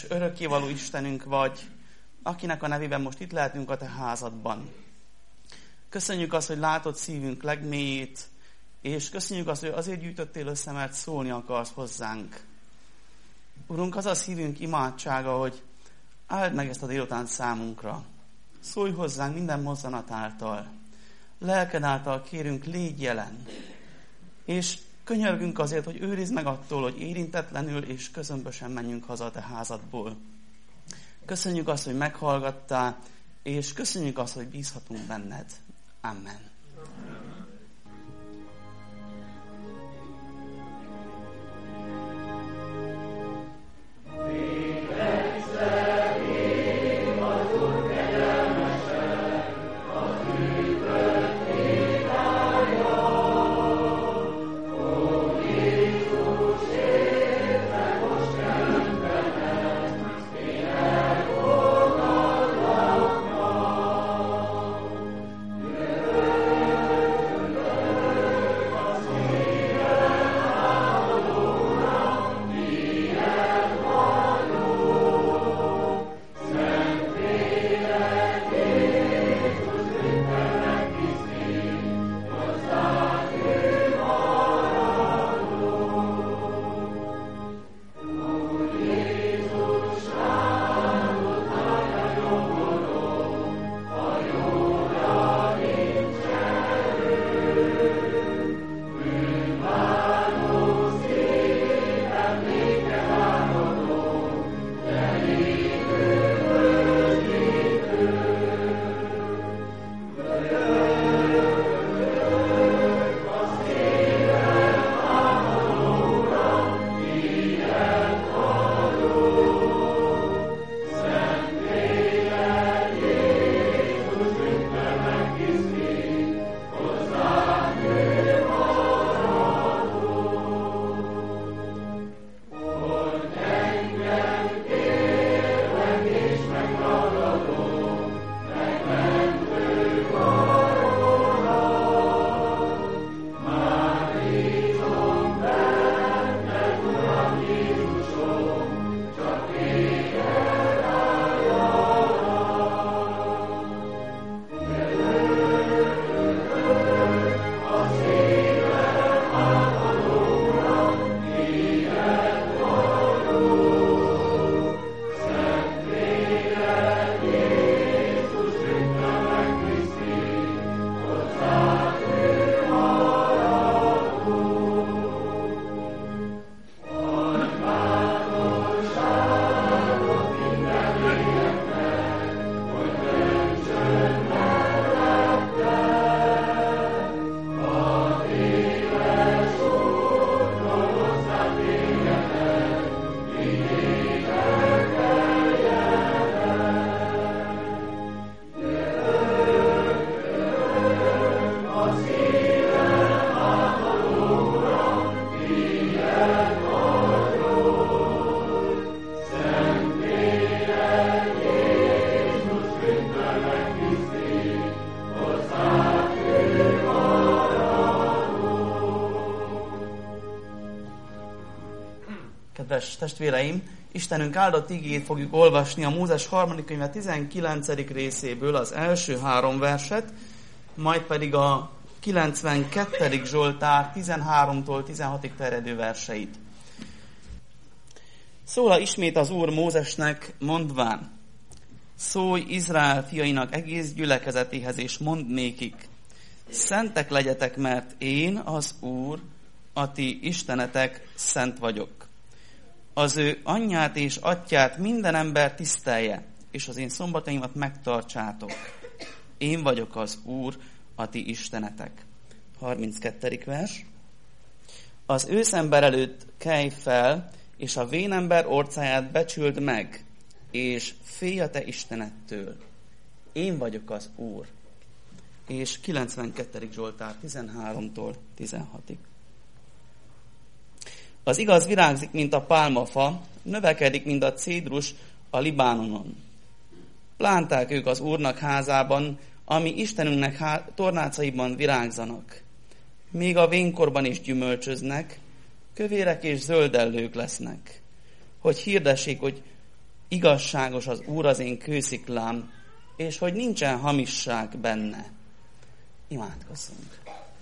Örökkévaló Istenünk vagy, akinek a nevében most itt lehetünk a te házadban. Köszönjük azt, hogy látod szívünk legmélyét, és köszönjük azt, hogy azért gyűjtöttél össze, mert szólni akarsz hozzánk. Urunk, az a szívünk imádsága, hogy áld meg ezt a délutánt számunkra. Szólj hozzánk minden mozzanat által. Lelked által kérünk, légy jelen. És könyörgünk azért, hogy őrizd meg attól, hogy érintetlenül és közömbösen menjünk haza a te házadból. Köszönjük azt, hogy meghallgattál, és köszönjük azt, hogy bízhatunk benned. Amen. Kedves testvéreim, Istenünk áldott igéjét fogjuk olvasni a Mózes 3. könyve 19. részéből az első 3 verset, majd pedig a 92. Zsoltár 13-tól 16-ig terjedő verseit. Szól ismét az Úr Mózesnek, mondván: szólj Izrael fiainak egész gyülekezetéhez, és mondd nékik: szentek legyetek, mert én, az Úr, a ti istenetek, szent vagyok. Az ő anyját és atyját minden ember tisztelje, és az én szombataimat megtartsátok. Én vagyok az Úr, a ti istenetek. 32. vers. Az őszember előtt kelj fel, és a vénember orcáját becsüld meg, és félj a te istenettől. Én vagyok az Úr. És 92. Zsoltár 13-tól 16-ig. Az igaz virágzik, mint a pálmafa, növekedik, mint a cédrus a Libánonon. Plánták ők az Úrnak házában, ami Istenünknek tornácaiban virágzanak. Még a vénkorban is gyümölcsöznek, kövérek és zöldellők lesznek. Hogy hirdessék, hogy igazságos az Úr az én kősziklám, és hogy nincsen hamisság benne. Imádkozzunk!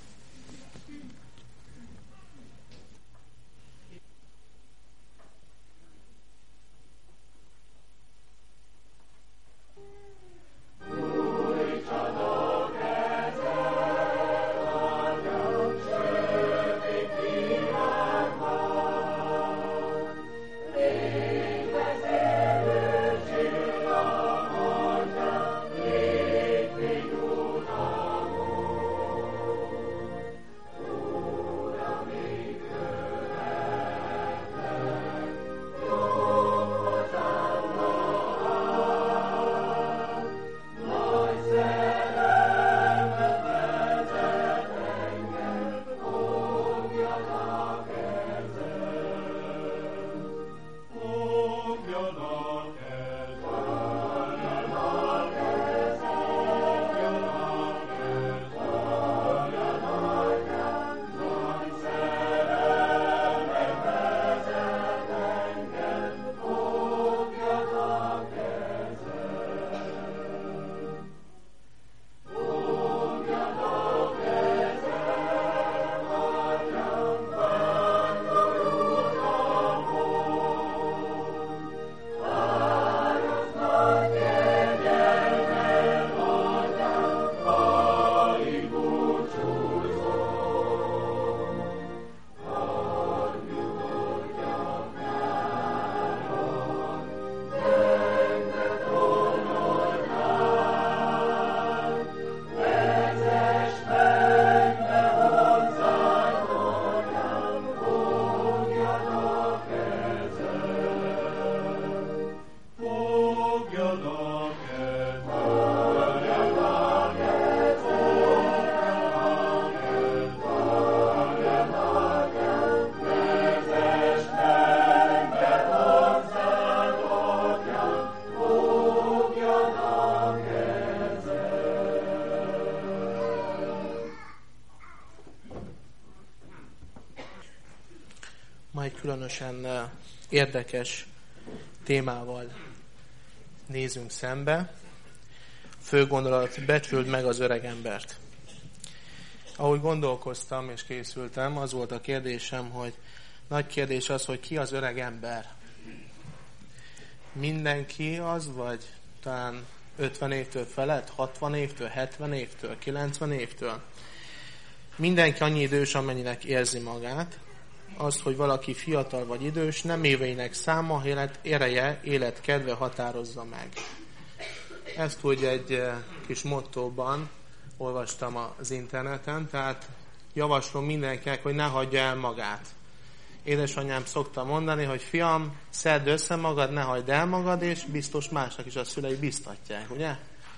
Ma egy különösen érdekes témával nézünk szembe. Fő gondolat, becsüld meg az öreg embert. Ahogy gondolkoztam és készültem, az volt a kérdésem, hogy nagy kérdés az, hogy ki az öreg ember. Mindenki az, vagy talán 50 évtől felett, 60 évtől, 70 évtől, 90 évtől. Mindenki annyi idős, amennyinek érzi magát. Az, hogy valaki fiatal vagy idős, nem éveinek száma, élet ereje, élet kedve határozza meg. Ezt úgy egy kis mottóban olvastam az interneten, tehát javaslom mindenkinek, hogy ne hagyja el magát. Édesanyám szokta mondani, hogy fiam, szedd össze magad, ne hagyd el magad, és biztos másnak is a szülei biztatják, ugye?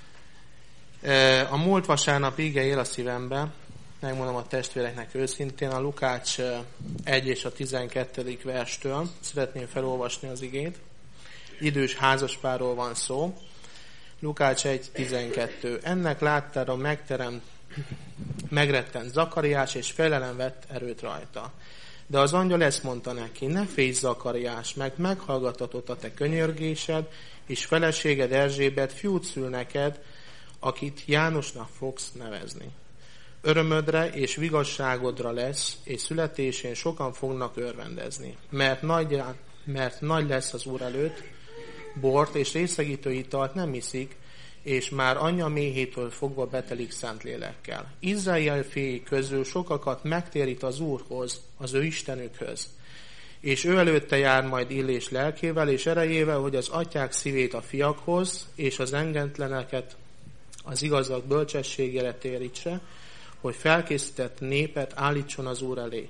A múlt vasárnap ige él a szívembe, megmondom a testvéreknek őszintén, a Lukács 1 és a 12. verstől szeretném felolvasni az igét. Idős házaspárról van szó. Lukács 1.12. Ennek láttára megrettent Zakariás, és félelem vett erőt rajta. De az angyal ezt mondta neki, ne félj Zakariás, meg meghallgatatott a te könyörgésed, és feleséged Erzsébet fiút szül neked, akit Jánosnak fogsz nevezni. Örömödre és vigasságodra lesz, és születésén sokan fognak örvendezni, mert nagy lesz az Úr előtt, bort és részegítő italt nem iszik, és már anyja méhétől fogva betelik Szentlélekkel. Izrael fiai közül sokakat megtérít az Úrhoz, az ő Istenükhöz, és ő előtte jár majd illés lelkével és erejével, hogy az atyák szívét a fiakhoz, és az engedetleneket az igazak bölcsességére térítse, hogy felkészített népet állítson az Úr elé.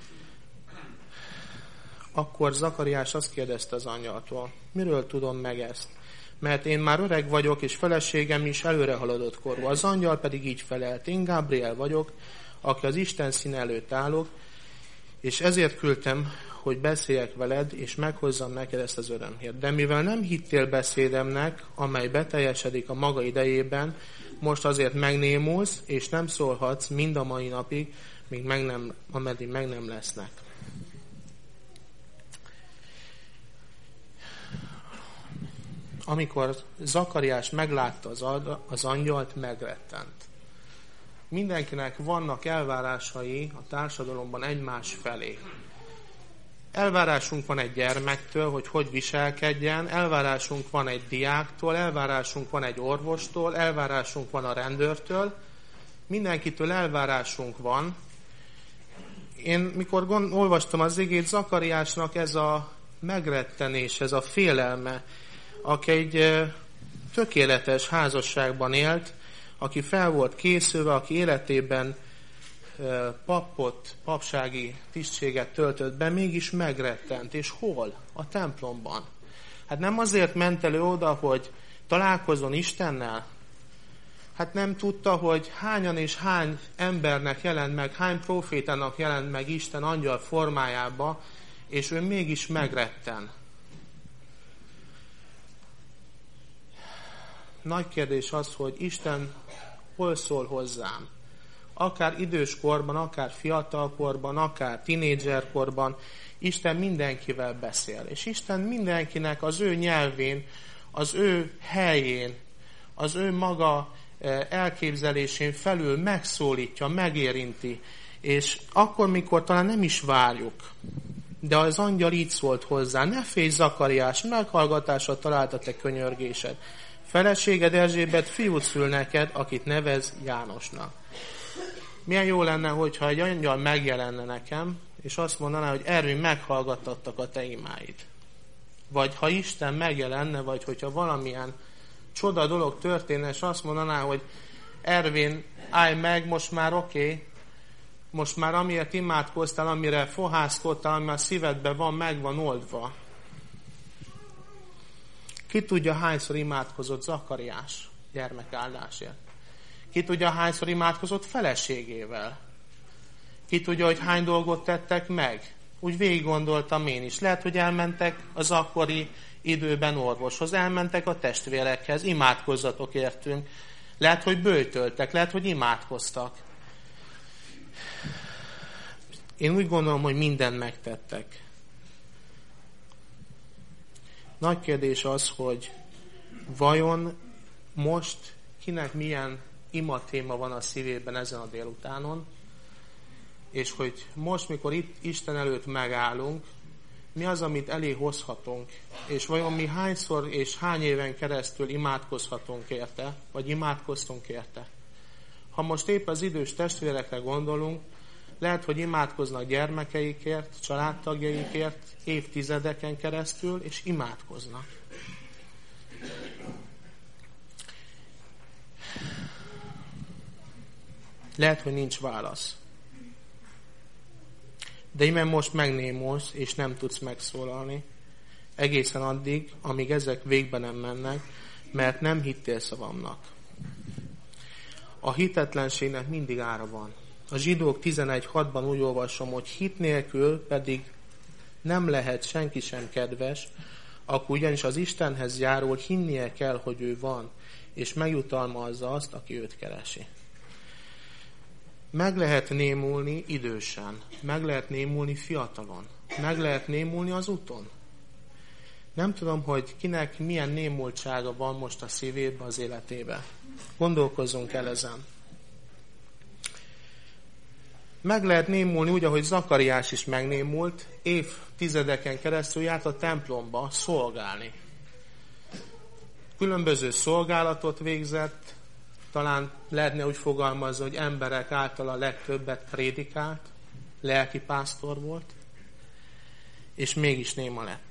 Akkor Zakariás azt kérdezte az angyaltól, miről tudom meg ezt? Mert én már öreg vagyok, és feleségem is előre haladott korú. Az angyal pedig így felelt, én Gábriel vagyok, aki az Isten színe előtt állok, és ezért küldtem, hogy beszéljek veled, és meghozzam neked ezt az örömhírt. De mivel nem hittél beszédemnek, amely beteljesedik a maga idejében, most azért megnémulsz, és nem szólhatsz mind a mai napig, ameddig meg nem lesznek. amikor Zakariás meglátta az angyalt, megrettent. Mindenkinek vannak elvárásai a társadalomban egymás felé. Elvárásunk van egy gyermektől, hogy viselkedjen, elvárásunk van egy diáktól, elvárásunk van egy orvostól, elvárásunk van a rendőrtől, mindenkitől elvárásunk van. Én mikor olvastam az igét, Zakariásnak ez a megrettenés, ez a félelme, aki egy tökéletes házasságban élt, aki fel volt készülve, aki életében papsági tisztséget töltött be, mégis megrettent. És hol? A templomban. Hát nem azért ment elő oda, hogy találkozzon Istennel? Hát nem tudta, hogy hányan és hány embernek jelent meg, hány profétának jelent meg Isten angyal formájába, és ő mégis megretten. Nagy kérdés az, hogy Isten hol szól hozzám. Akár időskorban, akár fiatalkorban, akár tinédzserkorban, Isten mindenkivel beszél. És Isten mindenkinek az ő nyelvén, az ő helyén, az ő maga elképzelésén felül megszólítja, megérinti. És akkor, mikor talán nem is várjuk, de az angyal így szólt hozzá: ne félj, Zakariás, meghallgatásra találta te könyörgésed. Feleséged Erzsébet fiút szül neked, akit nevez Jánosnak. Milyen jó lenne, hogyha egy angyal megjelenne nekem, és azt mondaná, hogy Ervin, meghallgattattak a te imáid. Vagy ha Isten megjelenne, vagy hogyha valamilyen csoda dolog történne, és azt mondaná, hogy Ervin, állj meg, most már oké, most már amiért imádkoztál, amire fohászkodtál, ami a szívedben van, meg van oldva. Ki tudja, hányszor imádkozott Zakariás gyermekáldásért? Ki tudja, hányszor imádkozott feleségével? Ki tudja, hogy hány dolgot tettek meg? Úgy végig gondoltam én is. Lehet, hogy elmentek az akkori időben orvoshoz, elmentek a testvérekhez, imádkozzatok értünk. Lehet, hogy böjtöltek, lehet, hogy imádkoztak. Én úgy gondolom, hogy mindent megtettek. Nagy kérdés az, hogy vajon most kinek milyen imatéma van a szívében ezen a délutánon, és hogy most, mikor itt Isten előtt megállunk, mi az, amit elé hozhatunk, és vajon mi hányszor és hány éven keresztül imádkozhatunk érte, vagy imádkoztunk érte. Ha most épp az idős testvérekre gondolunk, lehet, hogy imádkoznak gyermekeikért, családtagjaikért évtizedeken keresztül, és imádkoznak. Lehet, hogy nincs válasz. De íme most megnémulsz, és nem tudsz megszólalni. Egészen addig, amíg ezek végbe nem mennek, mert nem hittél szavamnak. A hitetlenségnek mindig ára van. A Zsidók 11.6-ban úgy olvasom, hogy hit nélkül pedig nem lehet senki sem kedves, akkor ugyanis az Istenhez járul, hinnie kell, hogy ő van, és megjutalmazza azt, aki őt keresi. Meg lehet némulni idősen, meg lehet némulni fiatalon, meg lehet némulni az úton. Nem tudom, hogy kinek milyen némultsága van most a szívében, az életében. Gondolkozzunk el ezen. Meg lehet némulni úgy, ahogy Zakariás is megnémult, évtizedeken keresztül járt a templomba szolgálni. Különböző szolgálatot végzett, talán lehetne úgy fogalmazni, hogy emberek által a legtöbbet prédikált, lelkipásztor volt, és mégis néma lett.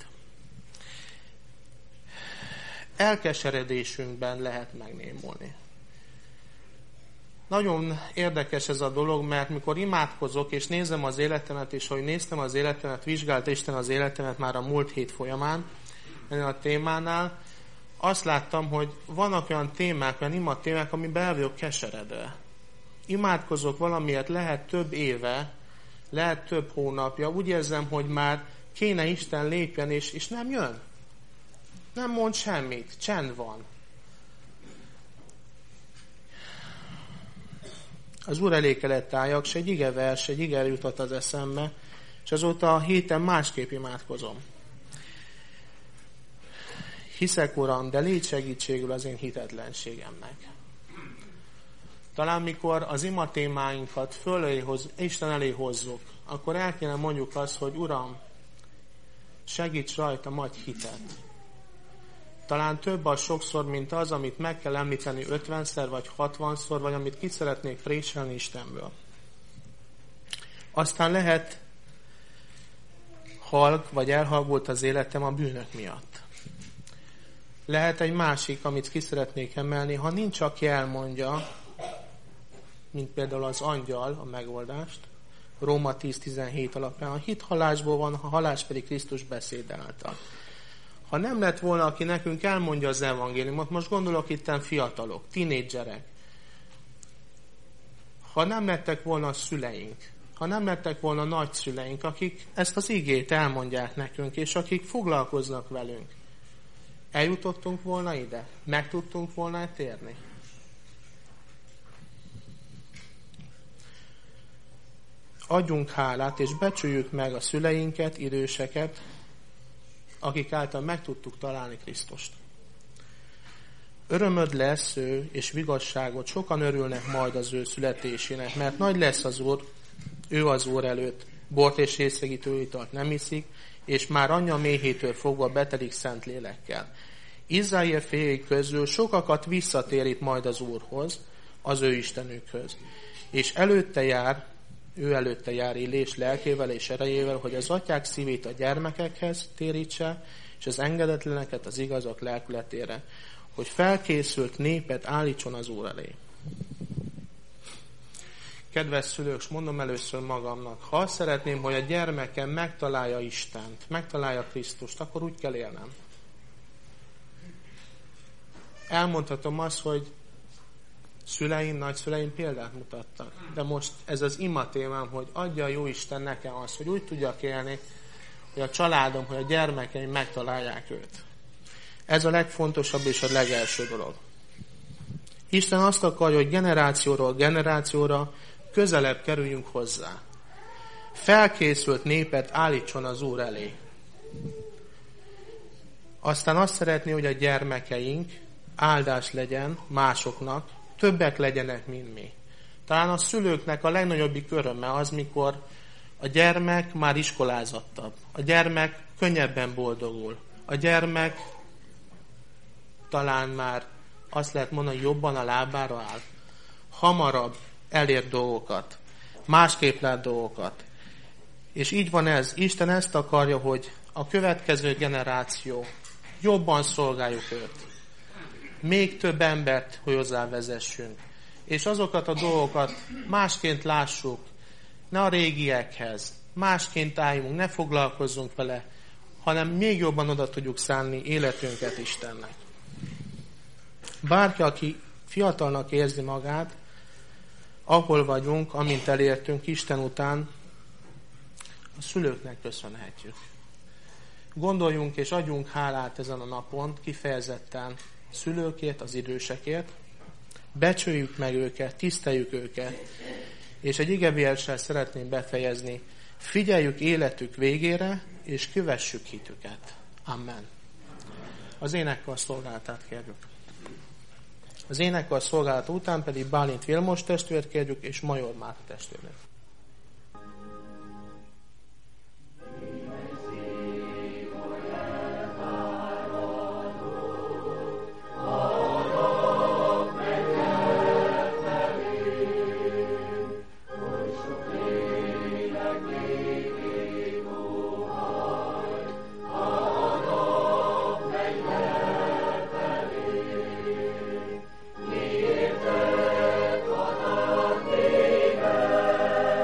Elkeseredésünkben lehet megnémulni. Nagyon érdekes ez a dolog, mert mikor imádkozok, és nézem az életemet, és ahogy néztem az életemet, vizsgálta Isten az életemet már a múlt hét folyamán, ennél a témánál, azt láttam, hogy vannak olyan témák, olyan imatémák, amiben el vagyok keseredve. Imádkozok valamiért, lehet több éve, lehet több hónapja, úgy érzem, hogy már kéne Isten lépjen, és nem jön. Nem mond semmit, csend van. Az Úr elé kellett álljak, és egy igevers, egy ige jutott az eszembe, és azóta a héten másképp imádkozom. Hiszek, Uram, de légy segítségül az én hitetlenségemnek. Talán mikor az ima témáinkat Isten elé hozzuk, akkor el kéne mondjuk azt, hogy Uram, segíts rajtam, adj hitet. Talán több az sokszor, mint az, amit meg kell említeni 50-szer vagy 60-szor, vagy amit ki szeretnék préselni Istenből. Aztán lehet halk vagy elhalkult az életem a bűnök miatt. Lehet egy másik, amit ki szeretnék emelni, ha nincs, aki elmondja, mint például az angyal a megoldást, Róma 10.17 alapján, a hit halásból van, a halás pedig Krisztus beszéd által. Ha nem lett volna, aki nekünk elmondja az evangéliumot, most gondolok itten fiatalok, tínédzserek, ha nem lettek volna a szüleink, ha nem lettek volna nagyszüleink, akik ezt az igét elmondják nekünk, és akik foglalkoznak velünk, eljutottunk volna ide? Meg tudtunk volna térni? Adjunk hálát, és becsüljük meg a szüleinket, időseket, akik által meg tudtuk találni Krisztust. Örömöd lesz ő, és vigasságot, sokan örülnek majd az ő születésének, mert nagy lesz az Úr, ő az Úr előtt, bort és részegítő italt nem iszik, és már anyja méhétől fogva betelik szent lélekkel. Izrael fiai közül sokakat visszatérít majd az Úrhoz, az ő Istenükhöz. És ő előtte jár élés lelkével és erejével, hogy az atyák szívét a gyermekekhez térítse, és az engedetleneket az igazak lelkületére, hogy felkészült népet állítson az Úr elé. Kedves szülők, s mondom először magamnak, ha azt szeretném, hogy a gyermekem megtalálja Istent, megtalálja Krisztust, akkor úgy kell élnem. Elmondhatom azt, hogy szüleim, nagyszüleim példát mutattak. De most ez az ima témám, hogy adja a Jóisten nekem azt, hogy úgy tudjak élni, hogy a családom, hogy a gyermekeim megtalálják őt. Ez a legfontosabb és a legelső dolog. Isten azt akarja, hogy generációról generációra közelebb kerüljünk hozzá. Felkészült népet állítson az Úr elé. Aztán azt szeretné, hogy a gyermekeink áldás legyen másoknak, többek legyenek, mint mi. Talán a szülőknek a legnagyobbik öröme az, mikor a gyermek már iskolázottabb. A gyermek könnyebben boldogul. A gyermek talán már azt lehet mondani, jobban a lábára áll. Hamarabb elér dolgokat. Másképp lát dolgokat. És így van ez. Isten ezt akarja, hogy a következő generáció jobban szolgáljuk őt. Még több embert, hogy hozzávezessünk. És azokat a dolgokat másként lássuk, ne a régiekhez, másként álljunk, ne foglalkozzunk vele, hanem még jobban oda tudjuk szánni életünket Istennek. Bárki, aki fiatalnak érzi magát, ahol vagyunk, amint elértünk Isten után, a szülőknek köszönhetjük. Gondoljunk és adjunk hálát ezen a napon, kifejezetten szülőkért, az idősekért, becsüljük meg őket, tiszteljük őket, és egy igevérsel szeretném befejezni, figyeljük életük végére, és kövessük hitüket. Amen. Az énekkar szolgálatát kérjük. Az énekkar szolgálat után pedig Bálint Vilmos testvért kérjük, és Major Márk testvért. Miért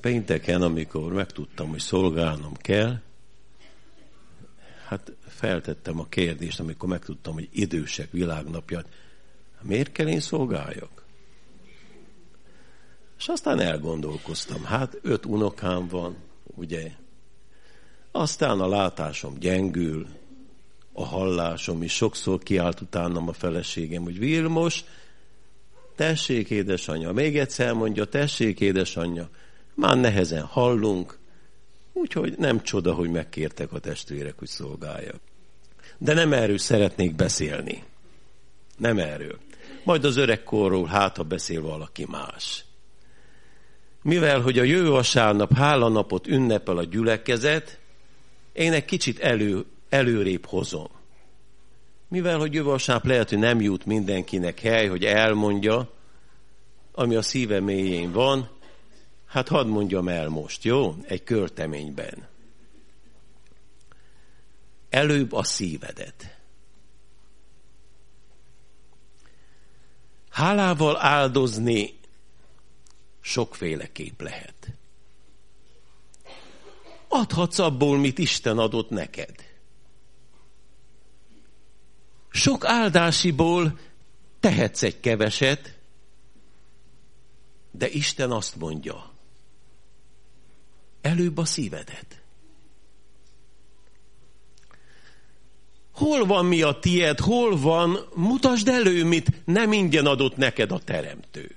Pénteken, amikor megtudtam, hogy szolgálnom kell, hát feltettem a kérdést, amikor megtudtam, hogy idősek világnapját, miért kell én szolgáljak? És aztán elgondolkoztam, hát 5 unokám van, ugye? Aztán a látásom gyengül, a hallásom is, sokszor kiállt utánam a feleségem, hogy Vilmos, tessék édesanyja, még egyszer mondja, tessék édesanyja, már nehezen hallunk, úgyhogy nem csoda, hogy megkértek a testvérek, hogy szolgáljak. De nem erről szeretnék beszélni. Nem erről. Majd az öregkorról ha beszél valaki más. Mivel, hogy a jövő vasárnap hálanapot ünnepel a gyülekezet, én egy kicsit előrébb hozom. Mivel, hogy jövő vasárnap lehet, hogy nem jut mindenkinek hely, hogy elmondja, ami a szíve mélyén van, hát hadd mondjam el most, jó? Egy költeményben. Előbb a szívedet. Hálával áldozni sokféleképp lehet. Adhatsz abból, mit Isten adott neked. Sok áldásiból tehetsz egy keveset, de Isten azt mondja, előbb a szívedet. Hol van mi a tied, hol van, mutasd elő, mit nem ingyen adott neked a teremtő.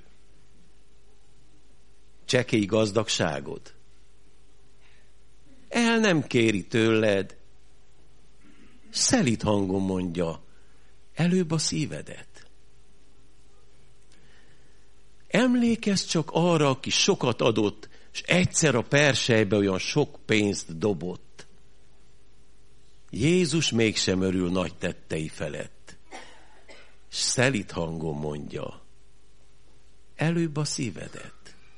Csekély gazdagságod. El nem kéri tőled. Szelíd hangon mondja, előbb a szívedet. Emlékezz csak arra, aki sokat adott, és egyszer a perselybe olyan sok pénzt dobott. Jézus mégsem örül nagy tettei felett. És szelíd hangon mondja, előbb a szívedet.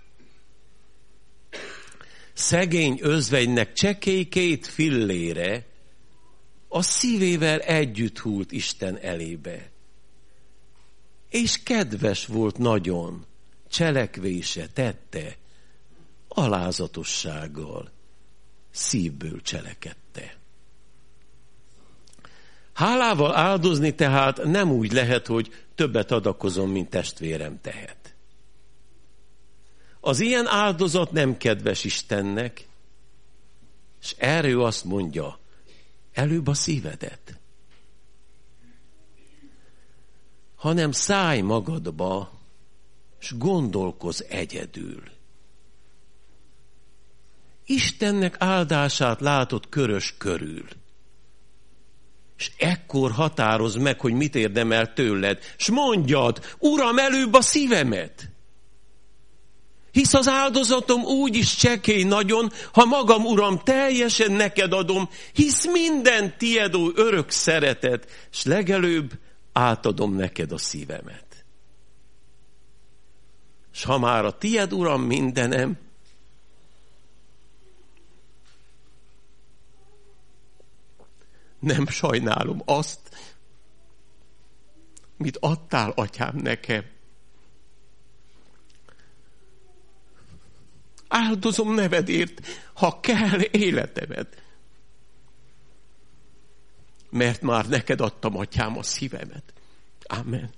Szegény özvegynek csekély 2 fillére a szívével együtt hult Isten elébe. És kedves volt nagyon, cselekvése, tette, alázatossággal, szívből cselekedte. Hálával áldozni tehát nem úgy lehet, hogy többet adakozom, mint testvérem tehet. Az ilyen áldozat nem kedves Istennek, és erről azt mondja, előbb a szívedet. Hanem szállj magadba, és gondolkozz egyedül. Istennek áldását látod körös körül. És ekkor határozd meg, hogy mit érdemel tőled. És mondjad, Uram, előbb a szívemet. Hisz az áldozatom úgy is csekély nagyon, ha magam, Uram, teljesen neked adom, hisz minden tied, ó örök szeretet, és legelőbb átadom neked a szívemet. És ha már a tied, Uram, mindenem, nem sajnálom azt, mit adtál, Atyám, nekem. Áldozom nevedért, ha kell, életemet. Mert már neked adtam, Atyám, a szívemet. Amen.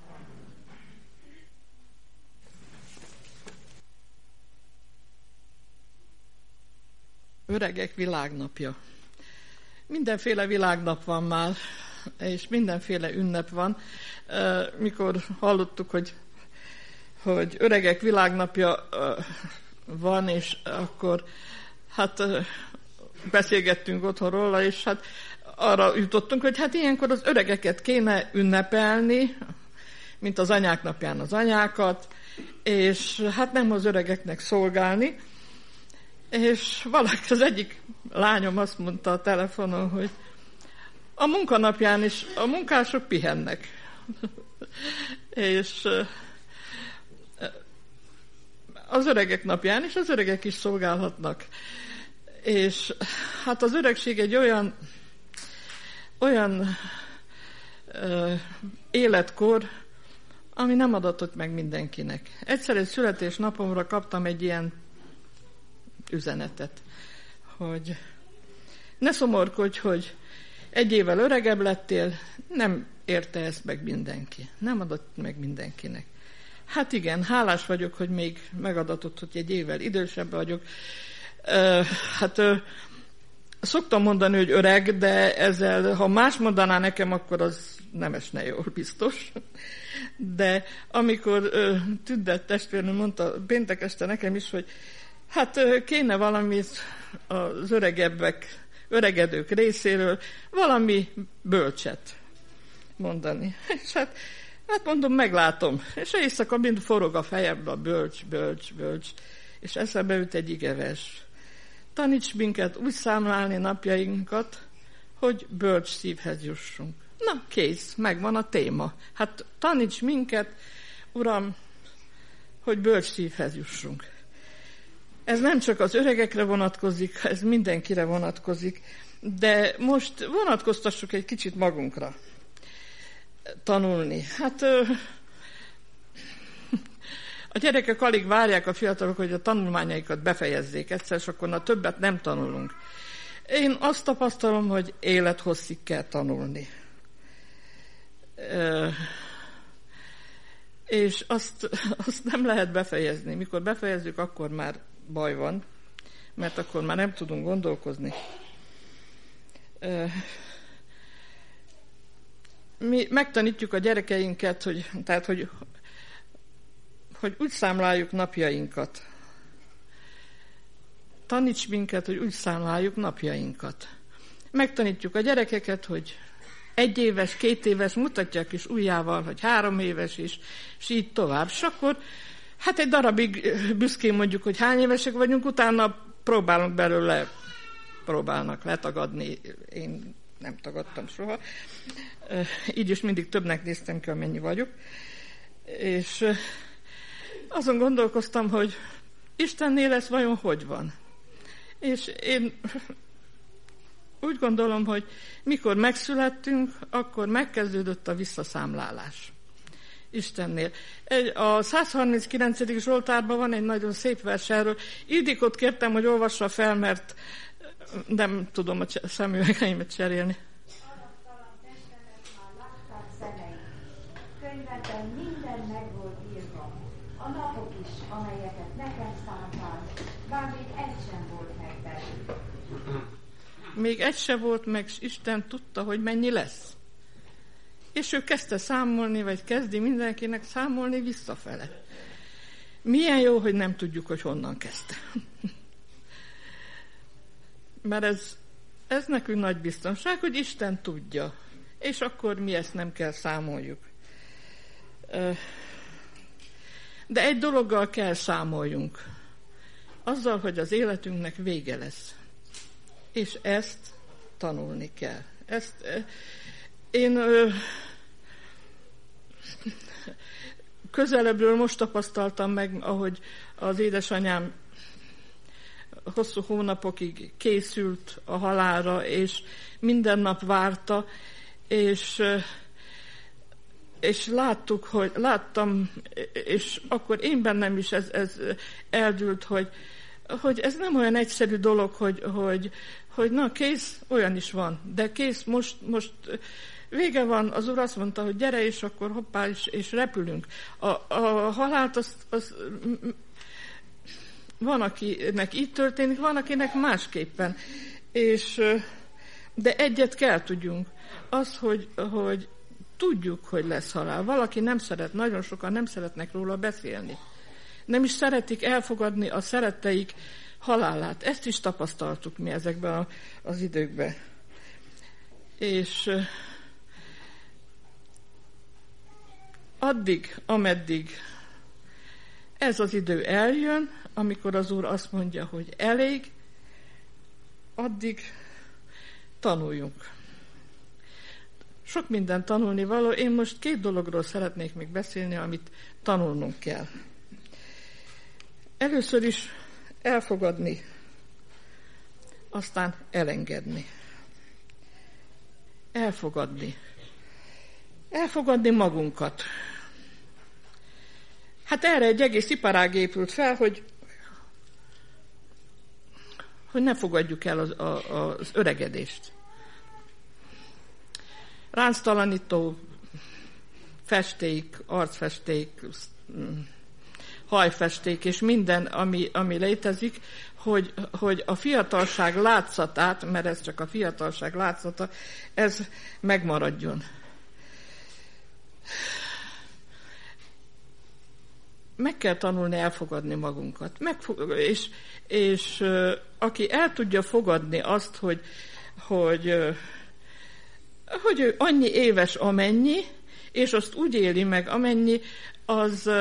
Öregek világnapja. Mindenféle világnap van már, és mindenféle ünnep van. Mikor hallottuk, hogy öregek világnapja van, és akkor hát beszélgettünk otthon róla, és hát arra jutottunk, hogy hát ilyenkor az öregeket kéne ünnepelni, mint az anyák napján az anyákat, és hát nem az öregeknek szolgálni. És valaki, az egyik lányom azt mondta a telefonon, hogy a munkanapján is a munkások pihennek. És az öregek napján is az öregek is szolgálhatnak. És hát az öregség egy olyan életkor, ami nem adatott meg mindenkinek. Egyszer egy születésnapomra kaptam egy ilyen üzenetet, hogy ne szomorkodj, hogy egy évvel öregebb lettél, nem érte ezt meg mindenki. Nem adott meg mindenkinek. Hát igen, hálás vagyok, hogy még megadatott, hogy egy évvel idősebb vagyok. Szoktam mondani, hogy öreg, de ezzel, ha más mondaná nekem, akkor az nem esne jól, biztos. De amikor Tündett testvérnő mondta péntek este nekem is, hogy hát kéne valamit az öregedők részéről, valami bölcset mondani. És hát mondom, meglátom. És éjszaka mind forog a fejembe a bölcs. És eszembe jut egy igevers. Taníts minket úgy számlálni napjainkat, hogy bölcs szívhez jussunk. Na, kész, megvan a téma. Hát taníts minket, Uram, hogy bölcs szívhez jussunk. Ez nem csak az öregekre vonatkozik, ez mindenkire vonatkozik, de most vonatkoztassuk egy kicsit magunkra. Tanulni. Hát a gyerekek alig várják, a fiatalok, hogy a tanulmányaikat befejezzék egyszer, és akkor na többet nem tanulunk. Én azt tapasztalom, hogy élethosszig kell tanulni. És azt nem lehet befejezni. Mikor befejezzük, akkor már baj van, mert akkor már nem tudunk gondolkozni. Mi megtanítjuk a gyerekeinket, hogy úgy számláljuk napjainkat. Taníts minket, hogy úgy számláljuk napjainkat. Megtanítjuk a gyerekeket, hogy 1 éves, 2 éves, mutatják is ujjával, hogy 3 éves is, és így tovább. És akkor hát egy darabig büszkén mondjuk, hogy hány évesek vagyunk, utána próbálnak letagadni. Én nem tagadtam soha. Így is mindig többnek néztem ki, amennyi vagyok. És azon gondolkoztam, hogy Istennél ez vajon hogy van? És én úgy gondolom, hogy mikor megszülettünk, akkor megkezdődött a visszaszámlálás Istennél. A 139. Zsoltárban van egy nagyon szép vers erről. Ildikót kértem, hogy olvassa fel, mert nem tudom a szemüvegeimet cserélni. Arattalan testemet már látták szemeim. Könyvben minden meg volt írva. A napok is, amelyeket nekem szántál, bár még egy sem volt meg belül. Még egy se volt meg, és Isten tudta, hogy mennyi lesz. És ő kezdte számolni, vagy kezdi mindenkinek számolni visszafele. Milyen jó, hogy nem tudjuk, hogy honnan kezdte. Mert ez nekünk nagy biztonság, hogy Isten tudja. És akkor mi ezt nem kell számoljuk. De egy dologgal kell számoljunk. Azzal, hogy az életünknek vége lesz. És ezt tanulni kell. Én közelebbről most tapasztaltam meg, ahogy az édesanyám hosszú hónapokig készült a halálra, és minden nap várta, és láttam, és akkor én bennem is ez eldült, hogy ez nem olyan egyszerű dolog, hogy na kész, olyan is van, de kész, most vége van, az Úr azt mondta, hogy gyere, és akkor hoppá, és repülünk. A halált az van, akinek így történik, van, akinek másképpen. De egyet kell tudjunk, az, hogy tudjuk, hogy lesz halál. Valaki nem szeret, nagyon sokan nem szeretnek róla beszélni. Nem is szeretik elfogadni a szeretteik halálát. Ezt is tapasztaltuk mi ezekben az időkben. És addig, ameddig ez az idő eljön, amikor az Úr azt mondja, hogy elég, addig tanuljunk. Sok minden tanulni való. Én most 2 dologról szeretnék még beszélni, amit tanulnunk kell. Először is elfogadni, aztán elengedni. Elfogadni. Elfogadni magunkat. Hát erre egy egész iparág épült fel, hogy hogy ne fogadjuk el az öregedést. Ránctalanító festék, arcfesték, hajfesték, és minden, ami létezik, hogy a fiatalság látszatát, mert ez csak a fiatalság látszata, ez megmaradjon. Meg kell tanulni elfogadni magunkat. És aki el tudja fogadni azt, hogy ő annyi éves, amennyi, és azt úgy éli meg, amennyi, az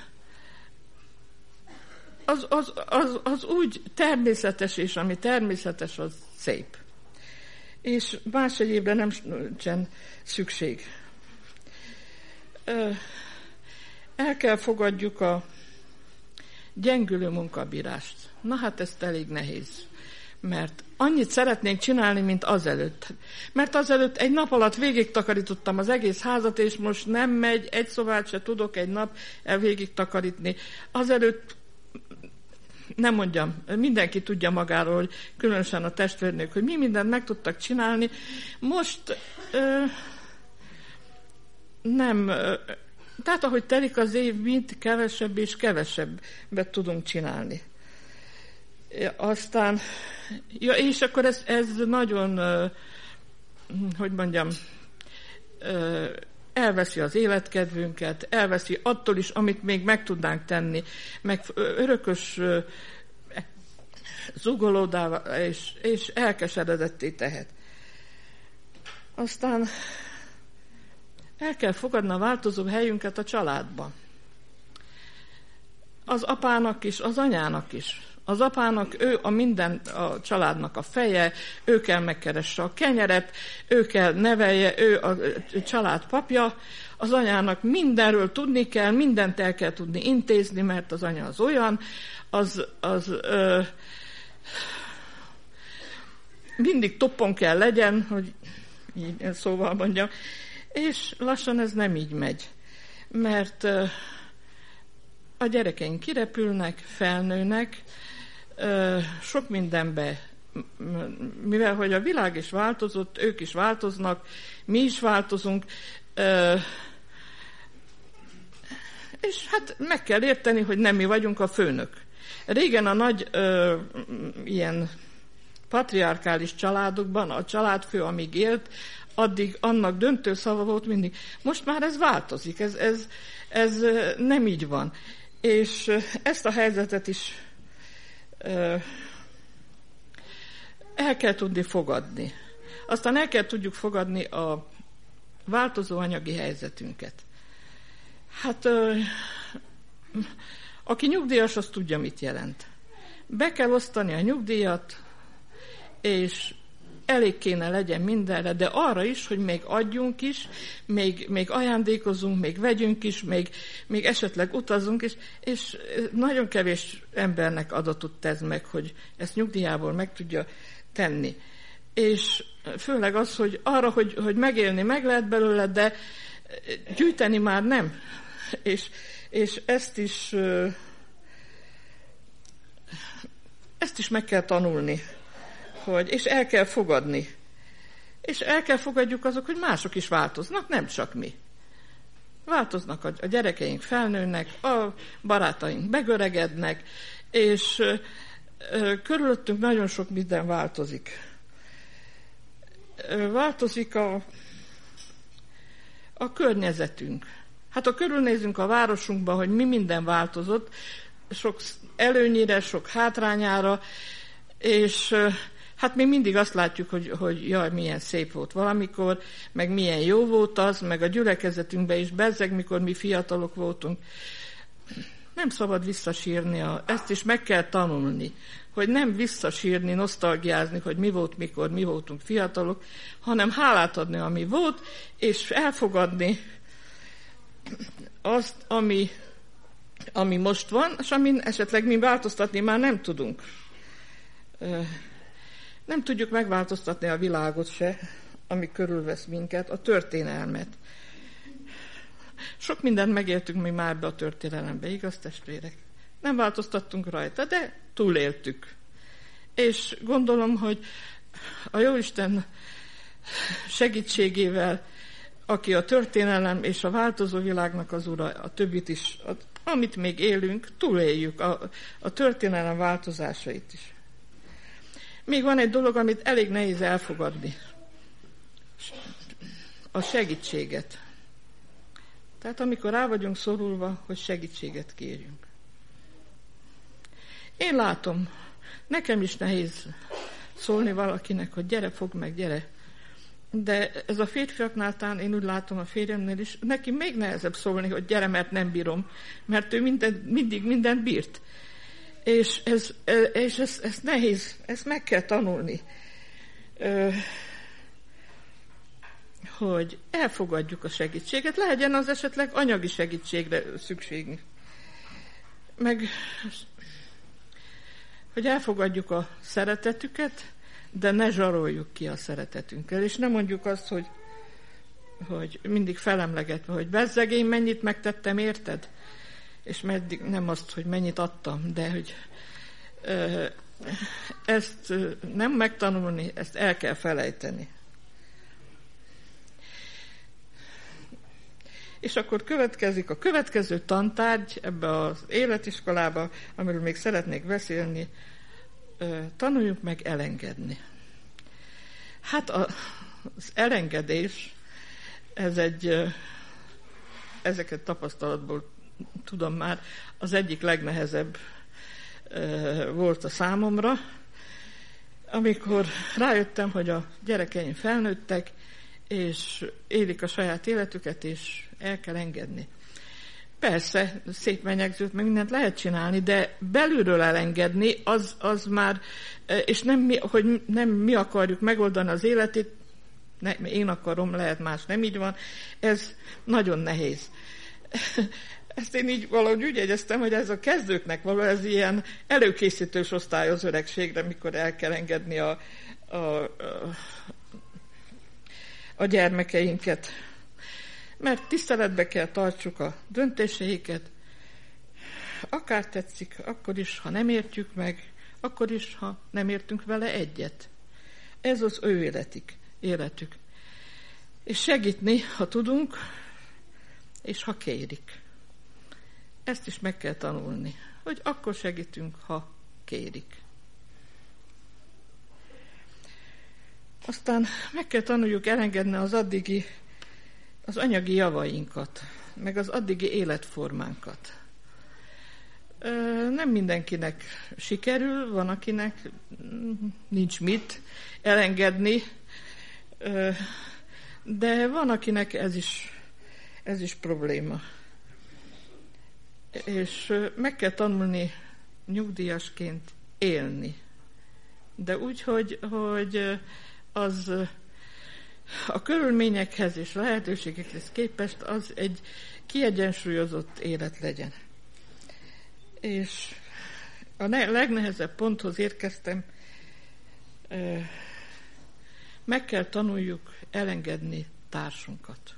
úgy természetes, és ami természetes, az szép. És más egyébben nem nincsen szükség. El kell fogadjuk a gyengülő munkabírást. Na hát ez elég nehéz. Mert annyit szeretnénk csinálni, mint azelőtt. Mert azelőtt egy nap alatt végig takarítottam az egész házat, és most nem megy, egy szobát se tudok egy nap végig takarítni. Azelőtt, nem mondjam, mindenki tudja magáról, hogy különösen a testvérnők, hogy mi mindent meg tudtak csinálni. Most nem... Tehát ahogy telik az év, mind kevesebb és kevesebbet tudunk csinálni. Aztán, ja, és akkor ez nagyon, hogy mondjam, elveszi az életkedvünket, elveszi attól is, amit még meg tudnánk tenni, meg örökös zugolódá és elkeseredetté tehet. Aztán el kell fogadni a változó helyünket a családban. Az apának is, az anyának is. Az apának ő a családnak a feje, ő kell megkeresse a kenyeret, ő kell nevelje, ő a család papja. Az anyának mindenről tudni kell, mindent el kell tudni intézni, mert az anya az olyan, mindig toppon kell legyen, hogy így szóval mondjam, és lassan ez nem így megy, mert a gyerekeink kirepülnek, felnőnek, sok mindenbe, mivel hogy a világ is változott, ők is változnak, mi is változunk, és hát meg kell érteni, hogy nem mi vagyunk a főnök. Régen a nagy ilyen patriarkális családokban a családfő, amíg élt, addig annak döntő szava volt mindig. Most már ez változik, ez nem így van. És ezt a helyzetet is el kell tudni fogadni. Aztán el kell tudjuk fogadni a változó anyagi helyzetünket. Hát, aki nyugdíjas, az tudja, mit jelent. Be kell osztani a nyugdíjat, és elég kéne legyen mindenre, de arra is, hogy még adjunk is, még ajándékozunk, még vegyünk is, még esetleg utazunk is, és nagyon kevés embernek adatott ez meg, hogy ezt nyugdíjából meg tudja tenni. És főleg az, hogy arra, hogy megélni meg lehet belőle, de gyűjteni már nem. És ezt is meg kell tanulni. És el kell fogadni. És el kell fogadjuk azok, hogy mások is változnak, nem csak mi. Változnak a gyerekeink, felnőnek, a barátaink megöregednek, és körülöttünk nagyon sok minden változik. Változik a környezetünk. Hát ha körülnézünk a városunkban, hogy mi minden változott, sok előnyére, sok hátrányára, és hát mi mindig azt látjuk, hogy jaj, milyen szép volt valamikor, meg milyen jó volt az, meg a gyülekezetünkben is bezzeg, mikor mi fiatalok voltunk. Nem szabad visszasírni, ezt is meg kell tanulni, hogy nem visszasírni, nosztalgiázni, hogy mi volt, mikor mi voltunk fiatalok, hanem hálát adni, ami volt, és elfogadni azt, ami most van, és amin esetleg mi változtatni már nem tudunk. Nem tudjuk megváltoztatni a világot se, ami körülvesz minket, a történelmet. Sok mindent megéltünk mi már be a történelembe, igaz, testvérek? Nem változtattunk rajta, de túléltük. És gondolom, hogy a Jóisten segítségével, aki a történelem és a változó világnak az ura, a többit is, amit még élünk, túléljük a történelem változásait is. Még van egy dolog, amit elég nehéz elfogadni. A segítséget. Tehát amikor rá vagyunk szorulva, hogy segítséget kérjünk. Én látom, nekem is nehéz szólni valakinek, hogy gyere, fogd meg, gyere. De ez a férfiaknál talán én úgy látom a férjemnél is, neki még nehezebb szólni, hogy gyere, mert nem bírom, mert ő mindig mindent bírt. És ez nehéz, ezt meg kell tanulni, hogy elfogadjuk a segítséget, legyen az esetleg anyagi segítségre szükségünk. Meg, hogy elfogadjuk a szeretetüket, de ne zsaroljuk ki a szeretetünkkel, és nem mondjuk azt, hogy mindig felemlegetve, hogy bezzeg, én mennyit megtettem, érted? És meddig nem azt, hogy mennyit adtam, de hogy ezt nem megtanulni, ezt el kell felejteni. És akkor következik a következő tantárgy ebbe az életiskolába, amiről még szeretnék beszélni, tanuljunk meg elengedni. Hát az elengedés, ezeket tapasztalatból tudom már, az egyik legnehezebb volt a számomra, amikor rájöttem, hogy a gyerekeim felnőttek, és élik a saját életüket, és el kell engedni. Persze, szép menyegzőt, meg mindent lehet csinálni, de belülről elengedni, az már, és hogy nem mi akarjuk megoldani az életét, én akarom, lehet más nem így van, ez nagyon nehéz. Ezt én így valahogy úgy jegyeztem, hogy ez a kezdőknek való, ez ilyen előkészítős osztály az öregségre, mikor el kell engedni a gyermekeinket. Mert tiszteletbe kell tartsuk a döntéseiket, akár tetszik, akkor is, ha nem értjük meg, akkor is, ha nem értünk vele egyet. Ez az ő életük. És segíteni, ha tudunk, és ha kérik. Ezt is meg kell tanulni, hogy akkor segítünk, ha kérik. Aztán meg kell tanuljuk elengedni az anyagi javainkat, meg az addigi életformánkat. Nem mindenkinek sikerül, van akinek nincs mit elengedni, de van akinek ez is probléma. És meg kell tanulni nyugdíjasként élni. De úgy, hogy az a körülményekhez és lehetőségekhez képest az egy kiegyensúlyozott élet legyen. És a legnehezebb ponthoz érkeztem, meg kell tanuljuk elengedni társunkat.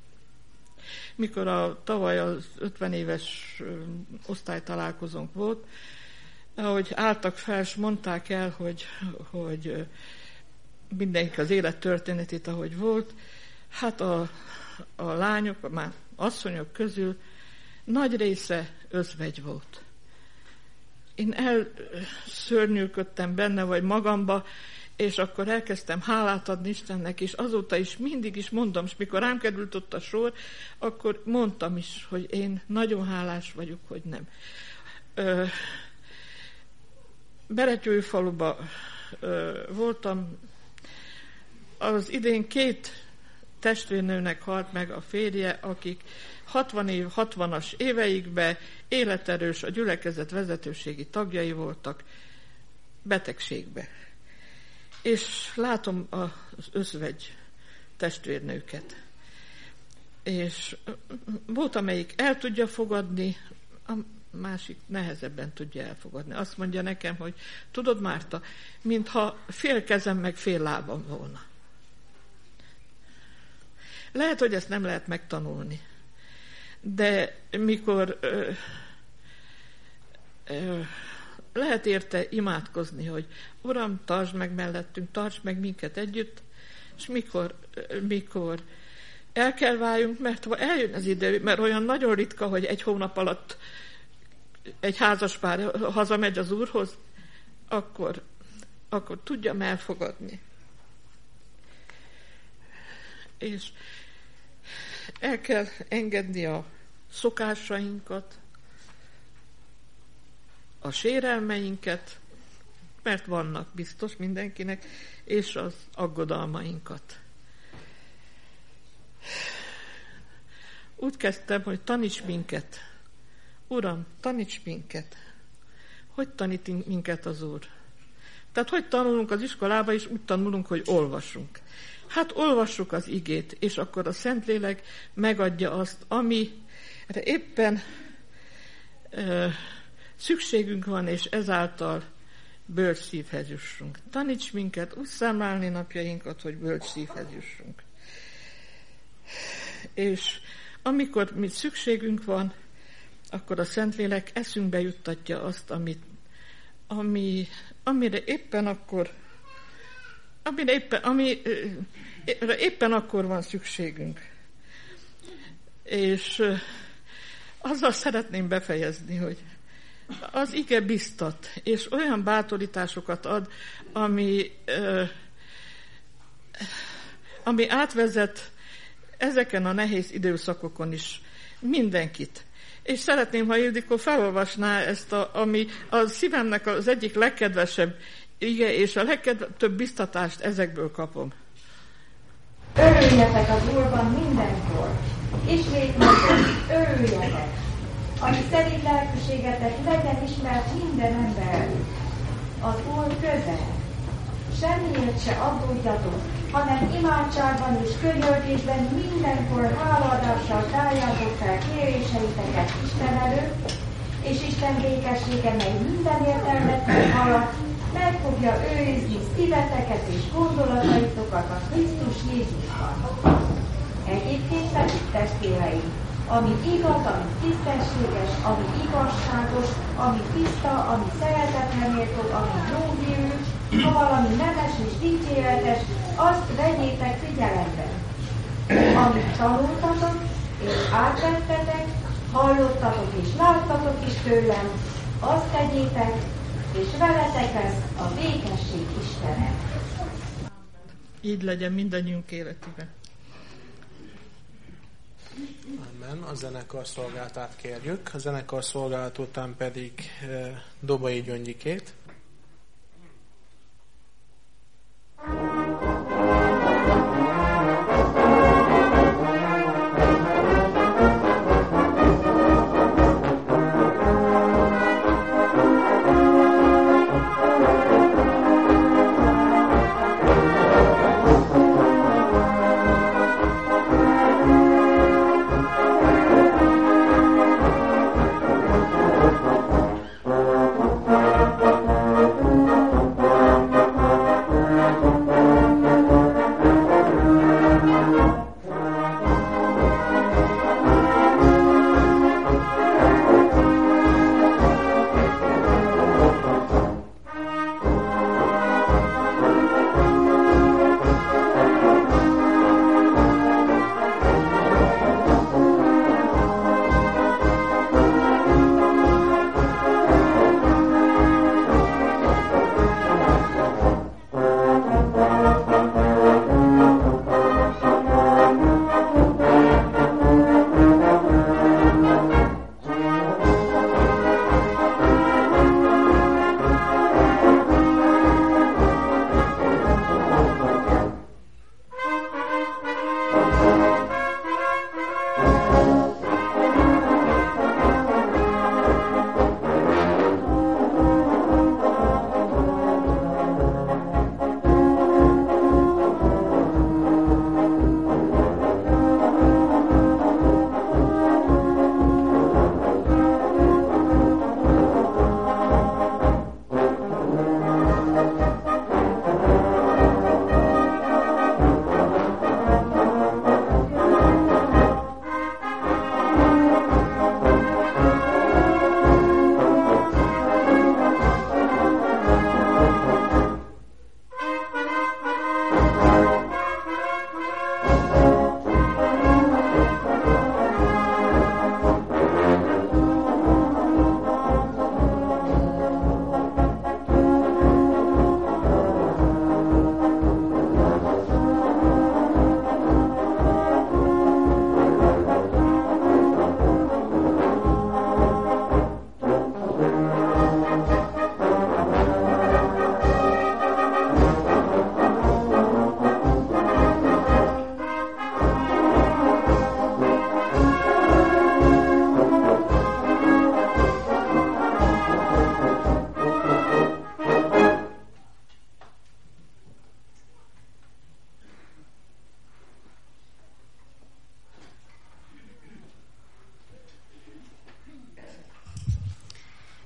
Mikor tavaly az 50 éves osztálytalálkozónk volt, ahogy álltak fel, és mondták el, hogy mindenki az élet történetét, ahogy volt, hát a lányok, már asszonyok közül nagy része özvegy volt. Én elszörnyűködtem benne, vagy magamba, és akkor elkezdtem hálát adni Istennek, és azóta is mindig is mondom, és mikor rám került ott a sor, akkor mondtam is, hogy én nagyon hálás vagyok, hogy nem. Beretyóújfaluba voltam, az idén 2 testvérnőnek halt meg a férje, akik 60-as éveikben életerős, a gyülekezet vezetőségi tagjai voltak, betegségbe. És látom az özvegy testvérnőket. És volt, amelyik el tudja fogadni, a másik nehezebben tudja elfogadni. Azt mondja nekem, hogy tudod, Márta, mintha fél kezem meg fél lábam volna. Lehet, hogy ezt nem lehet megtanulni. De mikor lehet érte imádkozni, hogy Uram, tartsd meg mellettünk, tartsd meg minket együtt, és mikor el kell váljunk, mert ha eljön az idő, mert olyan nagyon ritka, hogy egy hónap alatt egy házaspár hazamegy az Úrhoz, akkor tudjam elfogadni. És el kell engedni a szokásainkat, a sérelmeinket, mert vannak biztos mindenkinek, és az aggodalmainkat. Úgy kezdtem, hogy taníts minket. Uram, taníts minket. Hogy tanít minket az Úr? Tehát hogy tanulunk az iskolába, és úgy tanulunk, hogy olvasunk. Hát olvassuk az igét, és akkor a Szentlélek megadja azt, amire éppen szükségünk van, és ezáltal bölcs szívhez jussunk. Taníts minket úgy számlálni napjainkat, hogy bölcs szívhez jussunk. És amikor mi szükségünk van, akkor a Szentlélek eszünkbe juttatja azt, amire éppen akkor van szükségünk. És azzal szeretném befejezni, hogy az ige biztat, és olyan bátorításokat ad, ami átvezet ezeken a nehéz időszakokon is mindenkit. És szeretném, ha Ildikó felolvasná ezt, ami a szívemnek az egyik legkedvesebb ige, és a legtöbb biztatást ezekből kapom. Örüljetek az Úrban mindenkor. Ismét mondom, örüljetek. Ami szerint lelkűségetek legyen ismert minden ember előtt. Az Úr közel. Semmiért se aggódjatok, hanem imádságban és könyörgésben mindenkor hálaadással tárjátok fel kéréseiteket Isten előtt, és Isten békessége, mely minden értelmet meghalad, meg fogja őrizni szíveteket és gondolataitokat a Krisztus Jézusban. Egyébként pedig, testvéreim, ami igaz, ami tisztességes, ami igazságos, ami tiszta, ami szeretetre méltó, ami jó hírű, ha valami nemes és dicséretes, azt vegyétek figyelembe. Amit tanultatok és átvettetek, hallottatok és láttatok is tőlem, azt tegyétek, és veletek lesz a békesség Istene. Így legyen mindannyiunk életében. Amen. A zenekar szolgálatát kérjük. A zenekar szolgálat után pedig Dobai Gyöngyikét.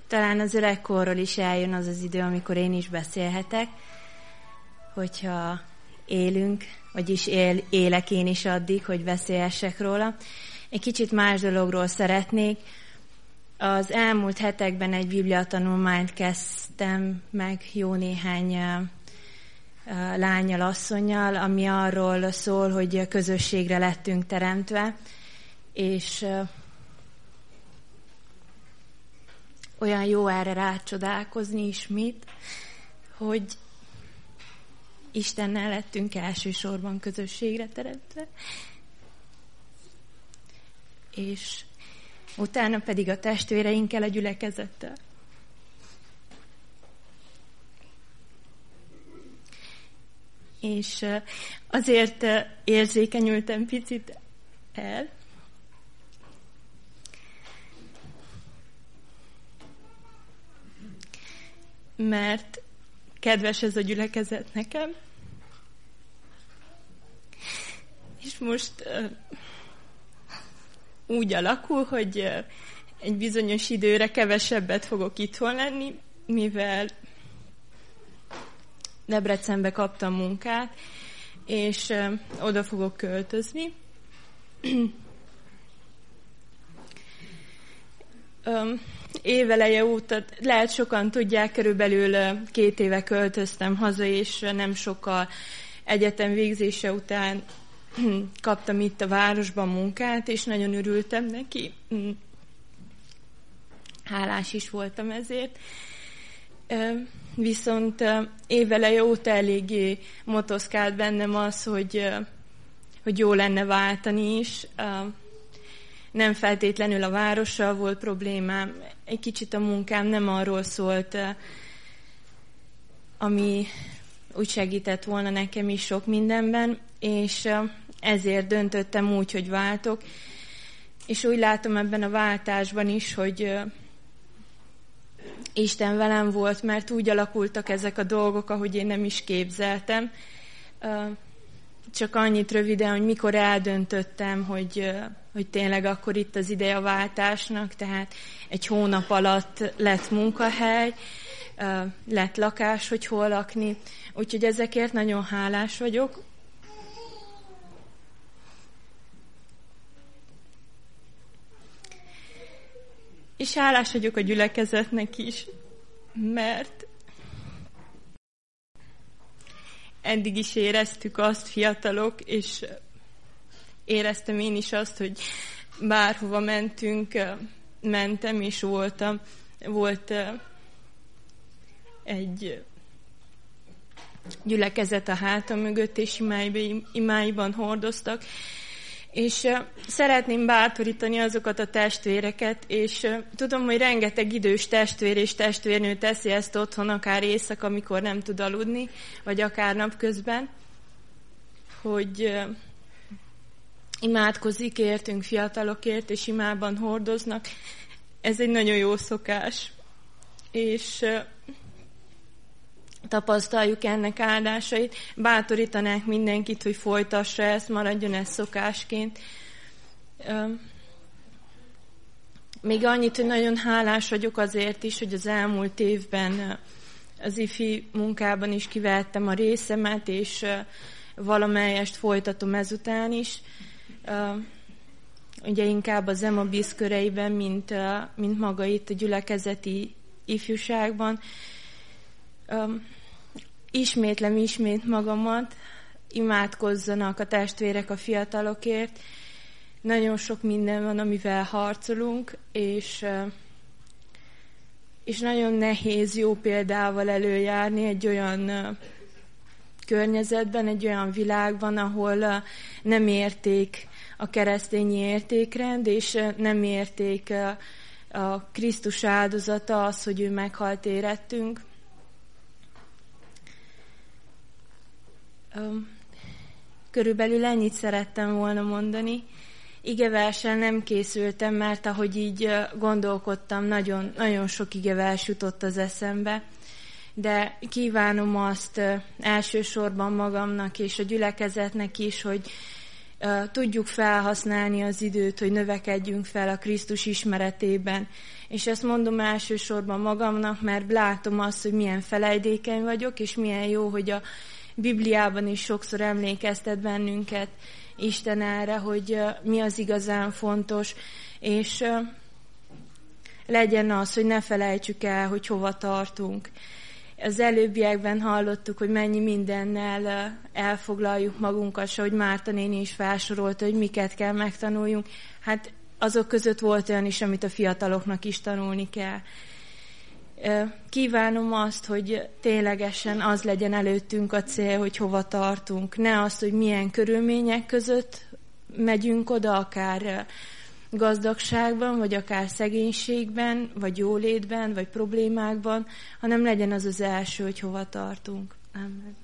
talán az öregkorról is eljön az az idő, amikor én is beszélhetek, hogyha élünk, vagyis élek én is addig, hogy beszélhessek róla. Egy kicsit más dologról szeretnék. Az elmúlt hetekben egy bibliatanulmányt kezdtem meg jó néhány lánnyal, asszonnyal, ami arról szól, hogy közösségre lettünk teremtve, és olyan jó erre rácsodálkozni ismét, hogy Istennel lettünk elsősorban közösségre teremtve, és utána pedig a testvéreinkkel, a gyülekezettel. És azért érzékenyültem picit el, mert kedves ez a gyülekezet nekem, és most úgy alakul, hogy egy bizonyos időre kevesebbet fogok itthon lenni, mivel Debrecenbe kaptam munkát, és oda fogok költözni. Éveleje óta, lehet sokan tudják, körülbelül 2 éve költöztem haza, és nem sokkal egyetem végzése után kaptam itt a városban munkát, és nagyon örültem neki. Hálás is voltam ezért. Viszont éveleje óta eléggé motoszkált bennem az, hogy jó lenne váltani is. Nem feltétlenül a várossal volt problémám, egy kicsit a munkám nem arról szólt, ami úgy segített volna nekem is sok mindenben, és ezért döntöttem úgy, hogy váltok. És úgy látom ebben a váltásban is, hogy Isten velem volt, mert úgy alakultak ezek a dolgok, ahogy én nem is képzeltem. Csak annyit röviden, hogy mikor eldöntöttem, hogy tényleg akkor itt az ideje a váltásnak, tehát egy hónap alatt lett munkahely, lett lakás, hogy hol lakni. Úgyhogy ezekért nagyon hálás vagyok. És hálás vagyok a gyülekezetnek is, mert eddig is éreztük azt, fiatalok, és éreztem én is azt, hogy bárhova mentem, és volt egy gyülekezet a hátam mögött, és imáiban hordoztak. És szeretném bátorítani azokat a testvéreket, és tudom, hogy rengeteg idős testvér és testvérnő teszi ezt otthon, akár éjszaka, amikor nem tud aludni, vagy akár napközben, hogy imádkozik értünk, fiatalokért, és imában hordoznak. Ez egy nagyon jó szokás, és tapasztaljuk ennek áldásait. Bátorítanák mindenkit, hogy folytassa ezt, maradjon ez szokásként. Még annyit, hogy nagyon hálás vagyok azért is, hogy az elmúlt évben az ifi munkában is kivettem a részemet, és valamelyest folytatom ezután is. Ugye inkább az EMA-BISZ köreiben, mint maga itt a gyülekezeti ifjúságban. Ismétlem magamat, imádkozzanak a testvérek a fiatalokért. Nagyon sok minden van, amivel harcolunk, és nagyon nehéz jó példával előjárni egy olyan környezetben, egy olyan világban, ahol nem érték a keresztényi értékrend, és nem érték a Krisztus áldozata, az, hogy ő meghalt érettünk. Körülbelül ennyit szerettem volna mondani. Igeverssel nem készültem, mert ahogy így gondolkodtam, nagyon, nagyon sok igevers jutott az eszembe. De kívánom azt elsősorban magamnak és a gyülekezetnek is, hogy tudjuk felhasználni az időt, hogy növekedjünk fel a Krisztus ismeretében. És ezt mondom elsősorban magamnak, mert látom azt, hogy milyen felejtékeny vagyok, és milyen jó, hogy a Bibliában is sokszor emlékeztet bennünket Isten erre, hogy mi az igazán fontos, és legyen az, hogy ne felejtsük el, hogy hova tartunk. Az előbbiekben hallottuk, hogy mennyi mindennel elfoglaljuk magunkat, s ahogy Márta néni is felsorolta, hogy miket kell megtanuljunk. Hát azok között volt olyan is, amit a fiataloknak is tanulni kell. Kívánom azt, hogy ténylegesen az legyen előttünk a cél, hogy hova tartunk. Ne azt, hogy milyen körülmények között megyünk oda, akár gazdagságban, vagy akár szegénységben, vagy jólétben, vagy problémákban, hanem legyen az az első, hogy hova tartunk. Amen.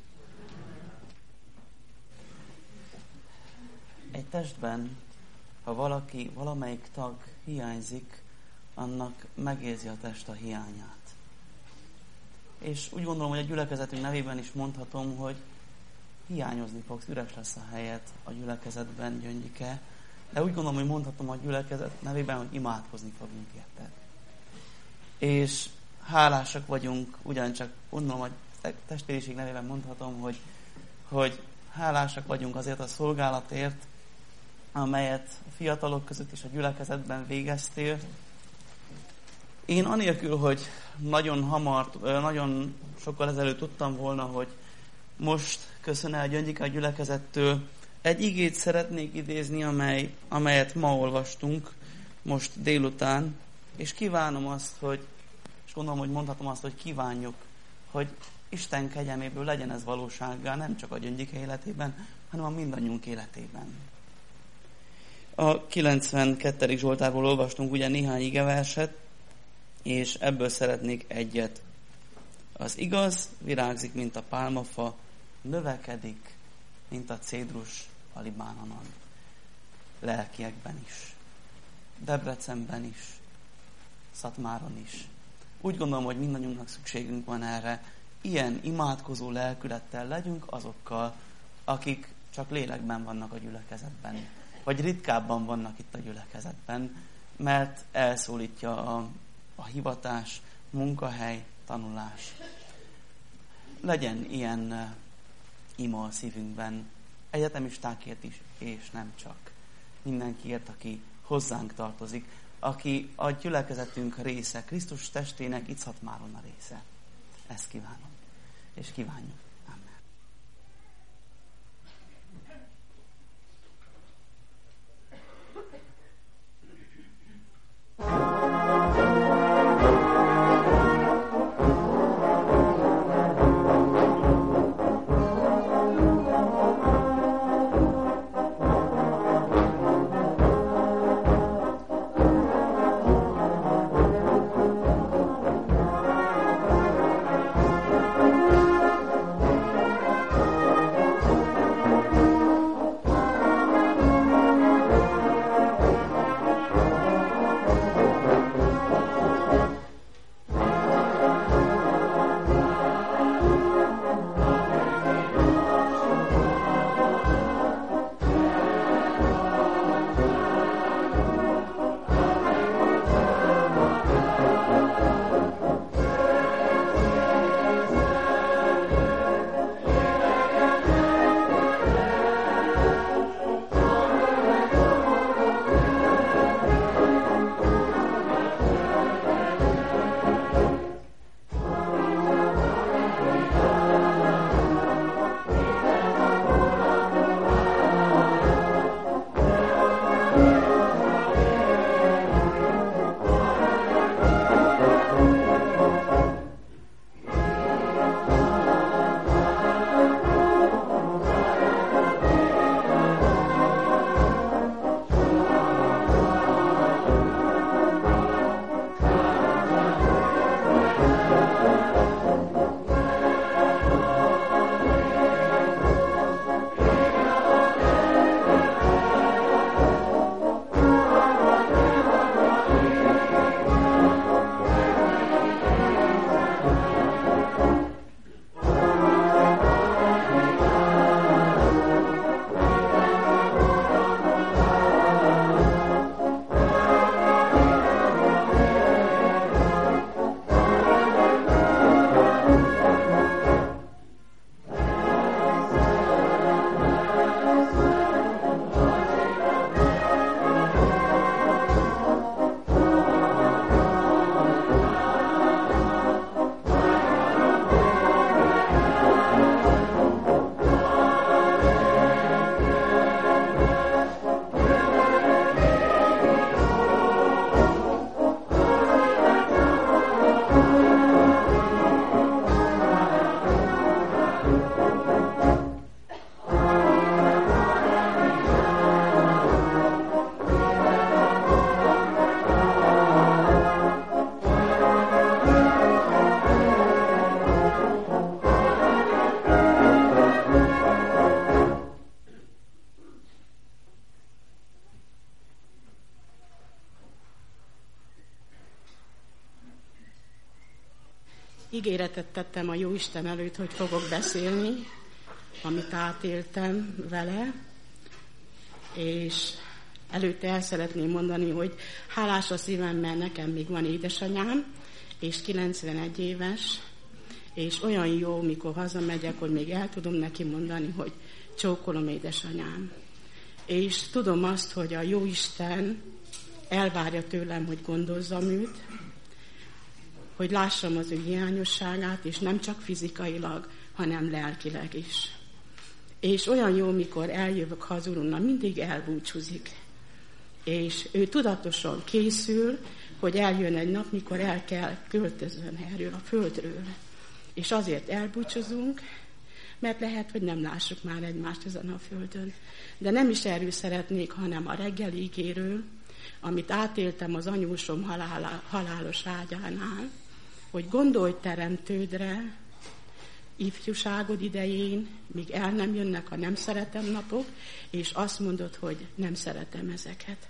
Egy testben, ha valamelyik tag hiányzik, annak megérzi a test a hiányát. És úgy gondolom, hogy a gyülekezetünk nevében is mondhatom, hogy hiányozni fogsz, üres lesz a helyed a gyülekezetben, Gyöngyike, de úgy gondolom, hogy mondhatom a gyülekezet nevében, hogy imádkozni fogunk érted. És hálásak vagyunk, ugyancsak gondolom, hogy testvériség nevében mondhatom, hogy hálásak vagyunk azért a szolgálatért, amelyet a fiatalok között és a gyülekezetben végeztél. Én anélkül, hogy nagyon sokkal ezelőtt tudtam volna, hogy most köszön el Gyöngyike a gyülekezettől, egy igét szeretnék idézni, amelyet ma olvastunk, most délután, és kívánom azt, és gondolom, hogy mondhatom azt, hogy kívánjuk, hogy Isten kegyelméből legyen ez valósággá, nem csak a Gyöngyike életében, hanem a mindannyiunk életében. A 92. Zsoltárból olvastunk ugye néhány igeverset, és ebből szeretnék egyet. Az igaz virágzik, mint a pálmafa, növekedik, mint a cédrus a Libánonon. Lelkiekben is, Debrecenben is, Szatmáron is. Úgy gondolom, hogy mindannyiunknak szükségünk van erre. Ilyen imádkozó lelkülettel legyünk azokkal, akik csak lélekben vannak a gyülekezetben, vagy ritkábban vannak itt a gyülekezetben, mert elszólítja a hivatás, munkahely, tanulás. Legyen ilyen ima a szívünkben, egyetemistákért is, és nem csak. Mindenkiért, aki hozzánk tartozik, aki a gyülekezetünk része, Krisztus testének itt Szatmáron a része. Ezt kívánom, és kívánjuk. Ígéretet tettem a Jóisten előtt, hogy fogok beszélni, amit átéltem vele, és előtte el szeretném mondani, hogy hálás a szívem, mert nekem még van édesanyám, és 91 éves, és olyan jó, mikor hazamegyek, hogy még el tudom neki mondani, hogy csókolom édesanyám. És tudom azt, hogy a Jóisten elvárja tőlem, hogy gondozzam őt, hogy lássam az ő hiányosságát, és nem csak fizikailag, hanem lelkileg is. És olyan jó, mikor eljövök hazudonnan, mindig elbúcsúzik. És ő tudatosan készül, hogy eljön egy nap, mikor el kell költözön erről a földről. És azért elbúcsúzunk, mert lehet, hogy nem lássuk már egymást ezen a földön. De nem is erről szeretnék, hanem a reggeli ígéről, amit átéltem az anyósom halálos ágyánál, hogy gondolj teremtődre, ifjúságod idején, míg el nem jönnek a nem szeretem napok, és azt mondod, hogy nem szeretem ezeket.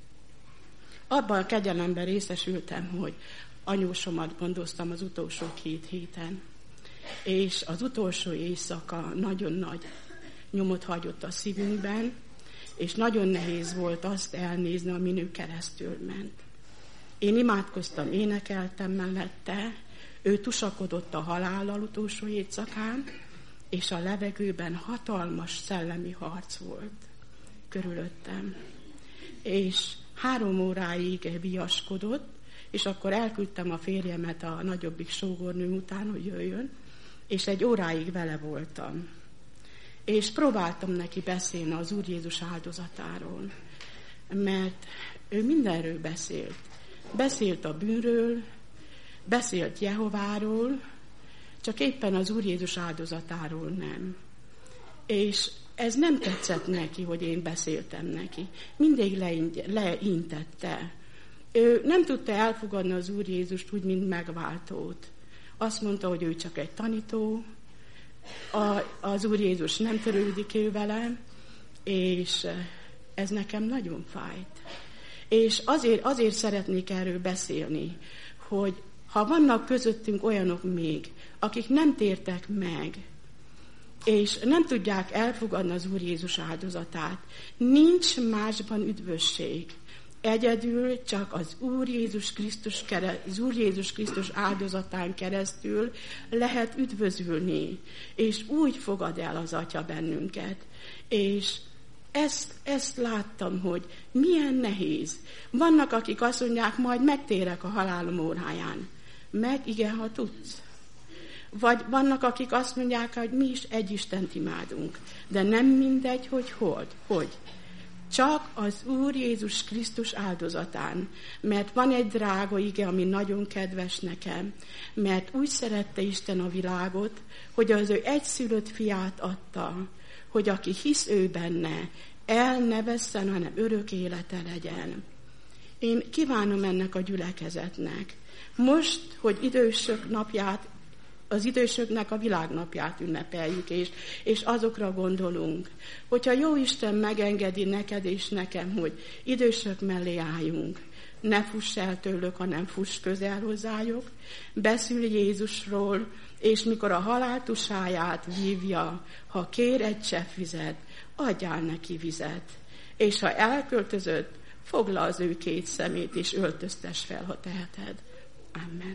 Abban a kegyelemben részesültem, hogy anyósomat gondoztam az utolsó 2 héten, és az utolsó éjszaka nagyon nagy nyomot hagyott a szívünkben, és nagyon nehéz volt azt elnézni, amin ő keresztül ment. Én imádkoztam, énekeltem mellette, ő tusakodott a halállal utolsó éjszakán, és a levegőben hatalmas szellemi harc volt körülöttem. És 3 óráig viaskodott, és akkor elküldtem a férjemet a nagyobbik sógornőm után, hogy jöjjön, és 1 óráig vele voltam. És próbáltam neki beszélni az Úr Jézus áldozatáról, mert ő mindenről beszélt. Beszélt a bűnről, beszélt Jehováról, csak éppen az Úr Jézus áldozatáról nem. És ez nem tetszett neki, hogy én beszéltem neki. Mindig leintette. Ő nem tudta elfogadni az Úr Jézust úgy, mint megváltót. Azt mondta, hogy ő csak egy tanító, az Úr Jézus nem törődik ő vele, és ez nekem nagyon fájt. És azért szeretnék erről beszélni, hogy ha vannak közöttünk olyanok még, akik nem tértek meg, és nem tudják elfogadni az Úr Jézus áldozatát, nincs másban üdvösség. Egyedül csak az Úr Jézus Krisztus áldozatán keresztül lehet üdvözülni, és úgy fogad el az Atya bennünket. És ezt láttam, hogy milyen nehéz. Vannak, akik azt mondják, majd megtérek a halálom óráján. Igen, ha tudsz. Vagy vannak, akik azt mondják, hogy mi is egy Istent imádunk. De nem mindegy, hogy. Csak az Úr Jézus Krisztus áldozatán. Mert van egy drága ige, ami nagyon kedves nekem. Mert úgy szerette Isten a világot, hogy az ő egyszülött fiát adta, hogy aki hisz ő benne, el ne vesszen, hanem örök élete legyen. Én kívánom ennek a gyülekezetnek. Most, hogy idősök napját, az idősöknek a világnapját ünnepeljük, és azokra gondolunk, hogyha jó Isten megengedi neked és nekem, hogy idősök mellé álljunk, ne fuss el tőlük, hanem fuss közel hozzájuk, beszél Jézusról, és mikor a halál tusáját vívja, ha kér egy csepp vizet, adjál neki vizet, és ha elköltözött, fogd le az ő 2 szemét, és öltöztess fel, ha teheted. Amen.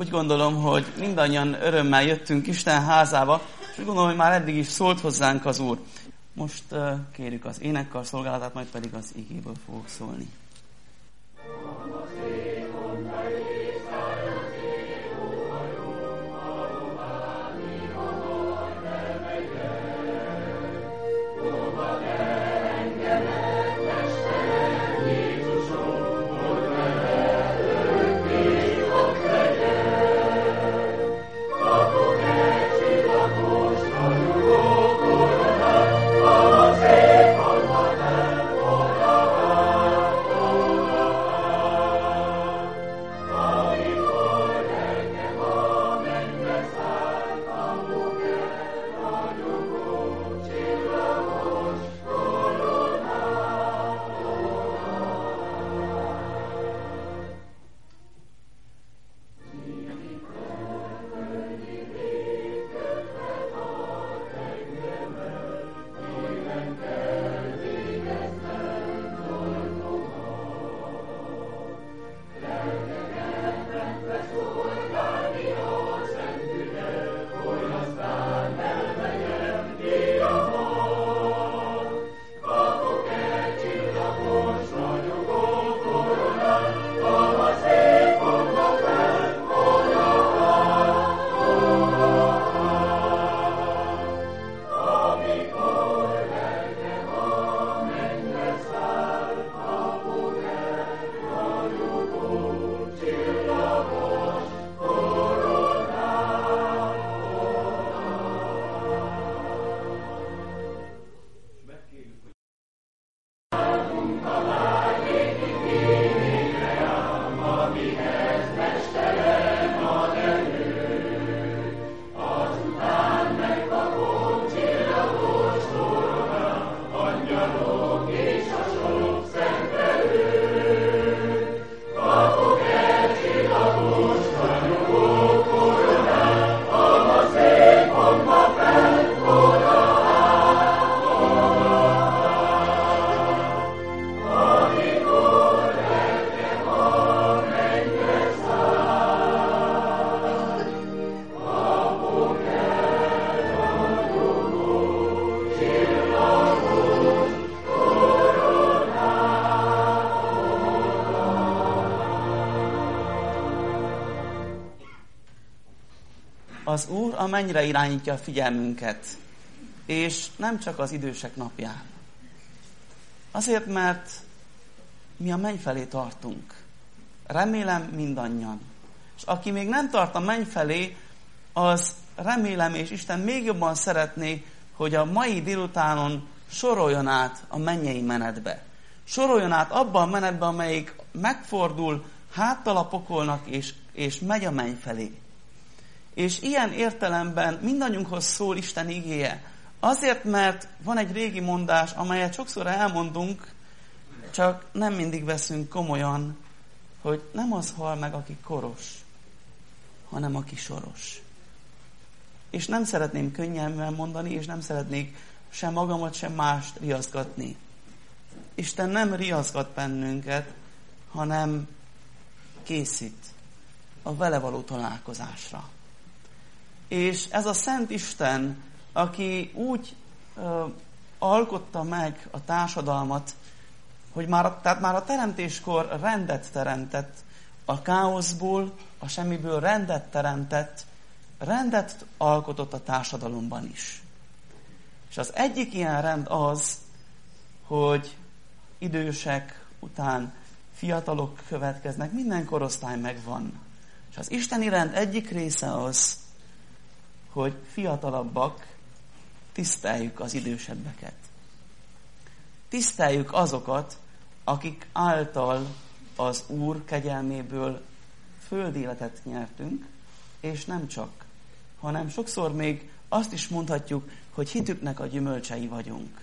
úgy gondolom, hogy mindannyian örömmel jöttünk Isten házába, és úgy gondolom, hogy már eddig is szólt hozzánk az Úr. Most kérjük az énekkar szolgálatát, majd pedig az igéből fogok szólni. Az Úr a mennyre irányítja a figyelmünket, és nem csak az idősek napján. Azért, mert mi a menny felé tartunk. Remélem mindannyian. És aki még nem tart a menny felé, az remélem, és Isten még jobban szeretné, hogy a mai délutánon soroljon át a mennyei menetbe. Soroljon át abban a menetbe, amelyik megfordul háttal a pokolnak, és megy a menny felé. És ilyen értelemben mindannyiunkhoz szól Isten igéje. Azért, mert van egy régi mondás, amelyet sokszor elmondunk, csak nem mindig veszünk komolyan, hogy nem az hal meg, aki koros, hanem aki soros. És nem szeretném könnyelműen mondani, és nem szeretnék sem magamat, sem mást riaszgatni. Isten nem riaszgat bennünket, hanem készít a vele való találkozásra. És ez a Szent Isten, aki úgy alkotta meg a társadalmat, hogy már a teremtéskor rendet teremtett, a káoszból, a semmiből rendet teremtett, rendet alkotott a társadalomban is. És az egyik ilyen rend az, hogy idősek után fiatalok következnek, minden korosztály megvan. És az isteni rend egyik része az, hogy fiatalabbak, tiszteljük az idősebbeket. Tiszteljük azokat, akik által az Úr kegyelméből földi életet nyertünk, és nem csak, hanem sokszor még azt is mondhatjuk, hogy hitüknek a gyümölcsei vagyunk.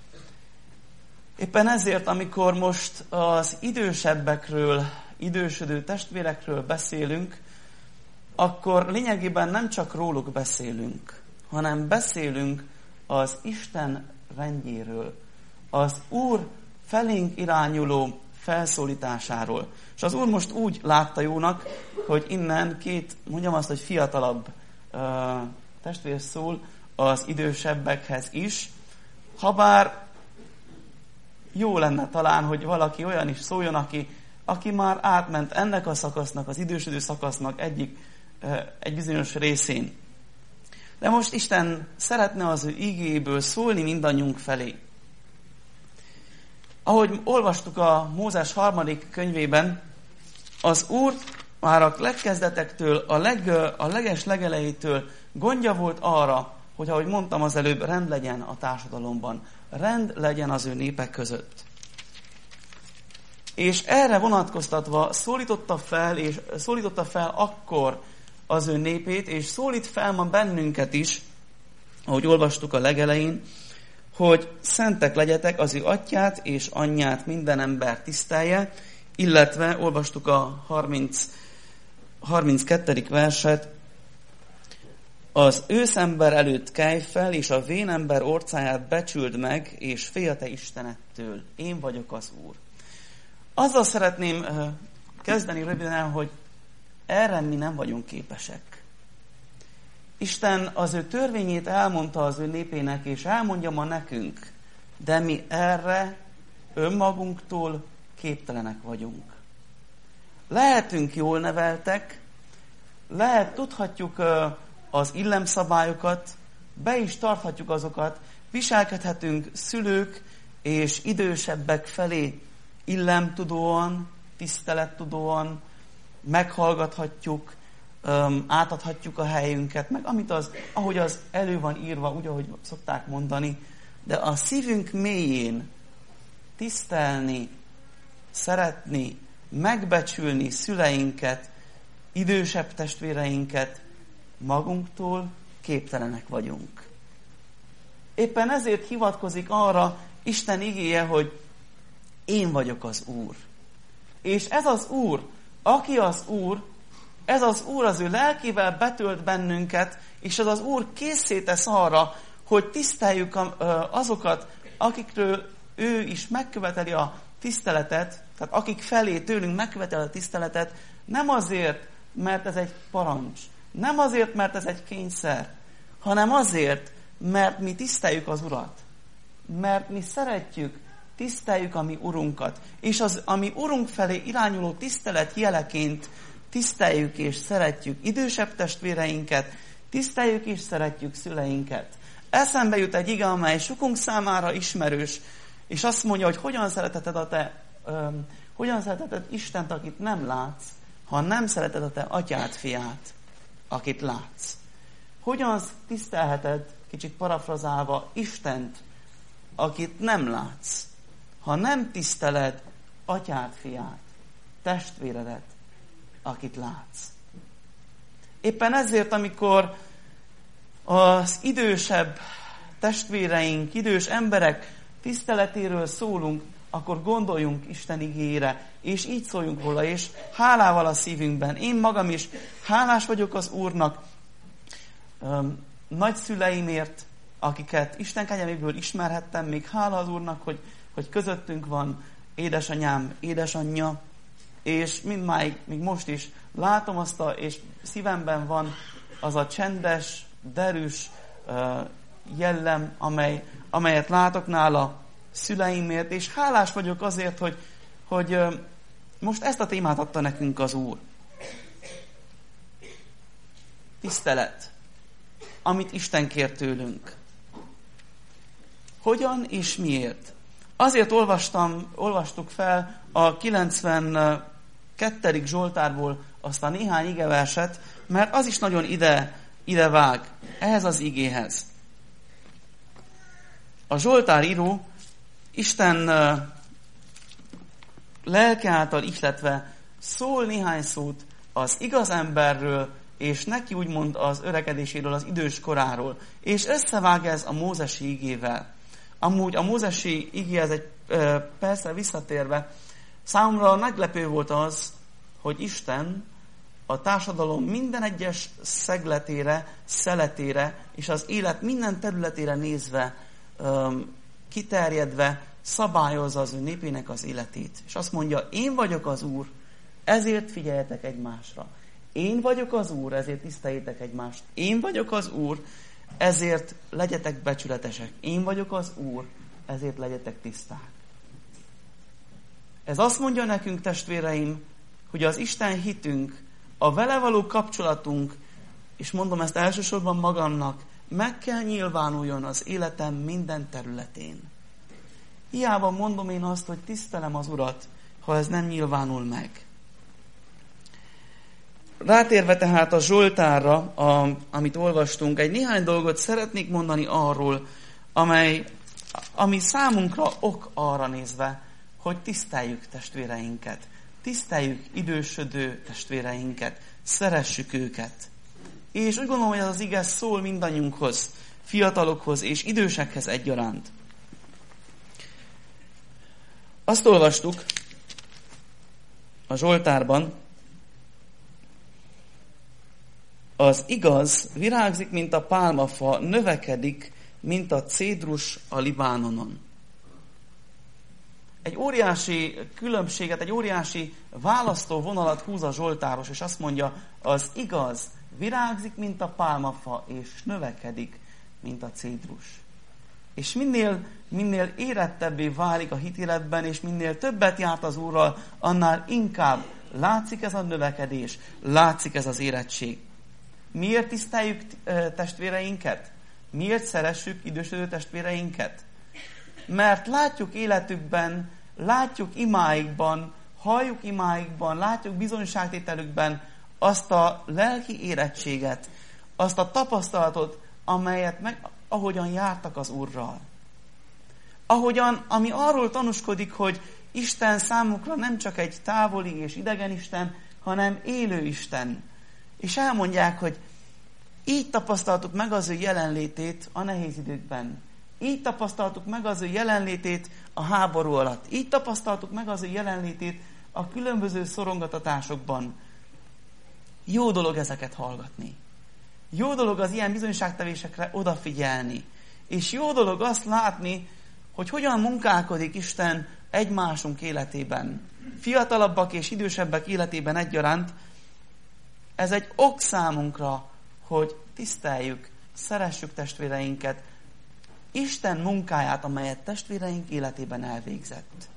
Éppen ezért, amikor most az idősebbekről, idősödő testvérekről beszélünk, akkor lényegében nem csak róluk beszélünk, hanem beszélünk az Isten rendjéről, az Úr felénk irányuló felszólításáról. És az Úr most úgy látta jónak, hogy innen mondjam azt, hogy fiatalabb testvér szól az idősebbekhez is, habár jó lenne talán, hogy valaki olyan is szóljon, aki már átment ennek a szakasznak, az idősödő szakasznak egy bizonyos részén. De most Isten szeretne az ő igéből szólni mindannyiunk felé. Ahogy olvastuk a Mózes 3. könyvében, az Úr már a legkezdetektől, a legelejétől gondja volt arra, hogy ahogy mondtam az előbb, rend legyen a társadalomban, rend legyen az ő népek között. És erre vonatkoztatva szólította fel akkor az ő népét, és szólít fel ma bennünket is, ahogy olvastuk a legelején, hogy szentek legyetek, az ő atyát és anyját minden ember tisztelje, illetve olvastuk a 32. verset, az őszember előtt kelj fel, és a vénember orcáját becsüld meg, és félj a te Istenettől. Én vagyok az Úr. Azzal szeretném kezdeni röviden, hogy erre mi nem vagyunk képesek. Isten az ő törvényét elmondta az ő népének, és elmondja ma nekünk, de mi erre önmagunktól képtelenek vagyunk. Lehetünk jól neveltek, tudhatjuk az illemszabályokat, be is tarthatjuk azokat, viselkedhetünk szülők és idősebbek felé illemtudóan, tisztelettudóan, meghallgathatjuk, átadhatjuk a helyünket, meg ahogy az elő van írva, úgy, ahogy szokták mondani, de a szívünk mélyén tisztelni, szeretni, megbecsülni szüleinket, idősebb testvéreinket magunktól képtelenek vagyunk. Éppen ezért hivatkozik arra Isten igéje, hogy én vagyok az Úr. És ez az Úr, aki az Úr, ez az Úr az ő lelkével betölt bennünket, és ez az Úr készé tesz arra, hogy tiszteljük azokat, akikről ő is megköveteli a tiszteletet, tehát akik felé tőlünk megköveteli a tiszteletet, nem azért, mert ez egy parancs, nem azért, mert ez egy kényszer, hanem azért, mert mi tiszteljük az Urat. Mert mi szeretjük, tiszteljük a mi Urunkat. És az a mi Urunk felé irányuló tisztelet jeleként tiszteljük és szeretjük idősebb testvéreinket, tiszteljük és szeretjük szüleinket. Eszembe jut egy ige, amely sokunk számára ismerős, és azt mondja, hogy hogyan szereteted Istent, akit nem látsz, ha nem szereted a te atyád, fiát, akit látsz. Hogyan tisztelheted, kicsit parafrazálva, Istent, akit nem látsz, ha nem tiszteled atyád, fiát, testvéredet, akit látsz. Éppen ezért, amikor az idősebb testvéreink, idős emberek tiszteletéről szólunk, akkor gondoljunk Isten igéjére, és így szóljunk róla, és hálával a szívünkben. Én magam is hálás vagyok az Úrnak, nagyszüleimért, akiket Isten kegyelméből ismerhettem, még hála az Úrnak, hogy közöttünk van édesanyám, édesanyja, és mindmáig, még most is látom azt, és szívemben van az a csendes, derűs jellem, amelyet látok nála szüleimért, és hálás vagyok azért, hogy most ezt a témát adta nekünk az Úr. Tisztelet, amit Isten kér tőlünk. Hogyan és miért? Azért olvastuk fel a 92. Zsoltárból azt a néhány igeverset, mert az is nagyon ide vág ehhez az igéhez. A Zsoltár író Isten lelke által ihletve szól néhány szót az igaz emberről, és neki úgymond az öregedéséről, az idős koráról. És összevág ez a mózesi igével. Amúgy a mózesi igéhez egy persze visszatérve, számomra meglepő volt az, hogy Isten a társadalom minden egyes szegletére, szeletére és az élet minden területére nézve, kiterjedve szabályozza az ő népének az életét. És azt mondja, én vagyok az Úr, ezért figyeljetek egymásra. Én vagyok az Úr, ezért tiszteljétek egymást. Én vagyok az Úr, ezért legyetek becsületesek. Én vagyok az Úr, ezért legyetek tiszták. Ez azt mondja nekünk, testvéreim, hogy az Isten hitünk, a vele való kapcsolatunk, és mondom ezt elsősorban magamnak, meg kell nyilvánuljon az életem minden területén. Hiába mondom én azt, hogy tisztelem az Urat, ha ez nem nyilvánul meg. Rátérve tehát a Zsoltárra, amit olvastunk, egy néhány dolgot szeretnék mondani arról, ami számunkra ok arra nézve, hogy tiszteljük testvéreinket, tiszteljük idősödő testvéreinket, szeressük őket. És úgy gondolom, hogy ez az ige szól mindannyiunkhoz, fiatalokhoz és idősekhez egyaránt. Azt olvastuk a Zsoltárban, az igaz virágzik, mint a pálmafa, növekedik, mint a cédrus a Libánonon. Egy óriási különbséget, egy óriási választóvonalat húz a Zsoltáros, és azt mondja, az igaz virágzik, mint a pálmafa, és növekedik, mint a cédrus. És minél érettebbé válik a hitéletben, és minél többet járt az Úrral, annál inkább látszik ez a növekedés, látszik ez az érettség. Miért tiszteljük testvéreinket? Miért szeressük idősödő testvéreinket? Mert látjuk életükben, látjuk imáikban, halljuk imáikban, látjuk bizonyságtételükben azt a lelki érettséget, azt a tapasztalatot, ahogyan jártak az Úrral. Ami arról tanúskodik, hogy Isten számukra nem csak egy távoli és idegen Isten, hanem élő Isten. És elmondják, hogy így tapasztaltuk meg az ő jelenlétét a nehéz időkben. Így tapasztaltuk meg az ő jelenlétét a háború alatt. Így tapasztaltuk meg az ő jelenlétét a különböző szorongatatásokban. Jó dolog ezeket hallgatni. Jó dolog az ilyen bizonyságtevésekre odafigyelni. És jó dolog azt látni, hogy hogyan munkálkodik Isten egymásunk életében. Fiatalabbak és idősebbek életében egyaránt. Ez egy ok számunkra, hogy tiszteljük, szeressük testvéreinket, Isten munkáját, amelyet testvéreink életében elvégzett.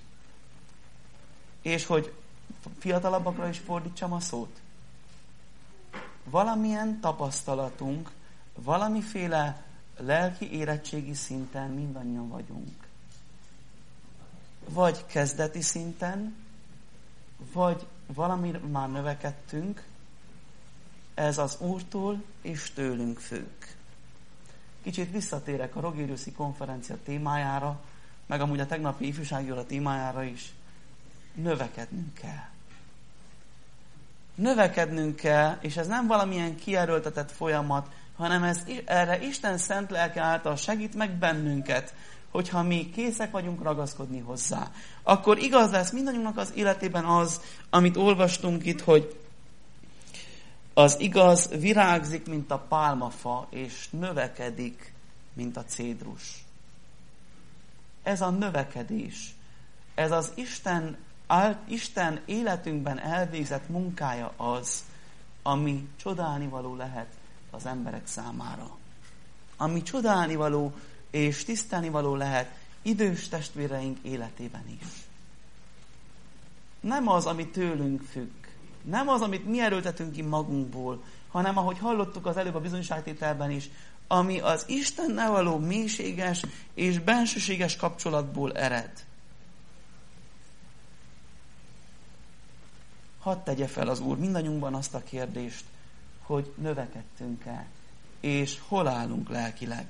És hogy fiatalabbakra is fordítsam a szót. Valamilyen tapasztalatunk, valamiféle lelki érettségi szinten mindannyian vagyunk. Vagy kezdeti szinten, vagy valamire már növekedtünk, ez az Úrtól és tőlünk függ. Kicsit visszatérek a Rogériuszi konferencia témájára, meg amúgy a tegnapi ifjúsági óra témájára is. Növekednünk kell. Növekednünk kell, és ez nem valamilyen kierőltetett folyamat, hanem erre Isten szent lelke által segít meg bennünket, hogyha mi készek vagyunk ragaszkodni hozzá. Akkor igaz lesz mindannyiunknak az életében az, amit olvastunk itt, hogy az igaz virágzik, mint a pálmafa, és növekedik, mint a cédrus. Ez a növekedés, ez az Isten életünkben elvégzett munkája az, ami csodálnivaló lehet az emberek számára. Ami csodálnivaló és tisztelnivaló lehet idős testvéreink életében is. Nem az, ami tőlünk függ, nem az, amit mi erőltetünk ki magunkból, hanem ahogy hallottuk az előbb a bizonyságtételben is, ami az Istennel való mélységes és bensőséges kapcsolatból ered. Hadd tegye fel az Úr mindannyiunkban azt a kérdést, hogy növekedtünk-e, és hol állunk lelkileg.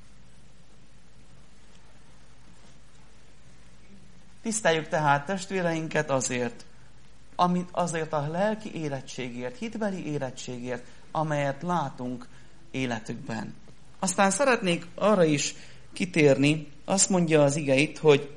Tiszteljük tehát testvéreinket azért a lelki érettségért, hitbeli érettségért, amelyet látunk életükben. Aztán szeretnék arra is kitérni, azt mondja az ige itt, hogy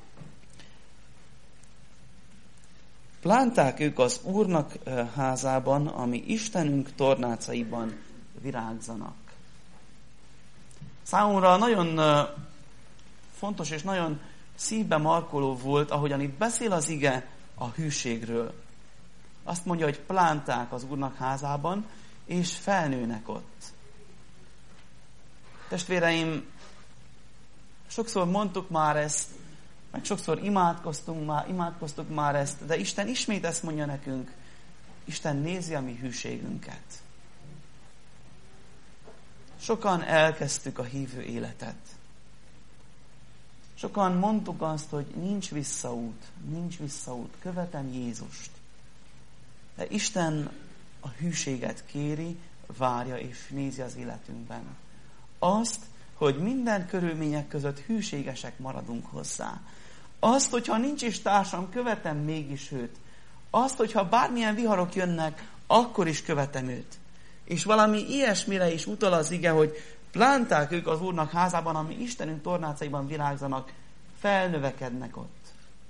plánták ők az Úrnak házában, ami Istenünk tornácaiban virágzanak. Számomra nagyon fontos és nagyon szívbe markoló volt, ahogyan itt beszél az ige a hűségről. Azt mondja, hogy plánták az Úrnak házában, és felnőnek ott. Testvéreim, sokszor mondtuk már ezt, meg sokszor imádkoztuk már ezt, de Isten ismét ezt mondja nekünk. Isten nézi a mi hűségünket. Sokan elkezdtük a hívő életet. Sokan mondtuk azt, hogy nincs visszaút, követem Jézust. De Isten a hűséget kéri, várja és nézi az életünkben. Azt, hogy minden körülmények között hűségesek maradunk hozzá. Azt, hogyha nincs is társam, követem mégis őt. Azt, hogyha bármilyen viharok jönnek, akkor is követem őt. És valami ilyesmire is utal az ige, hogy plánták ők az Úrnak házában, ami Istenünk tornácaiban virágzanak, felnövekednek ott.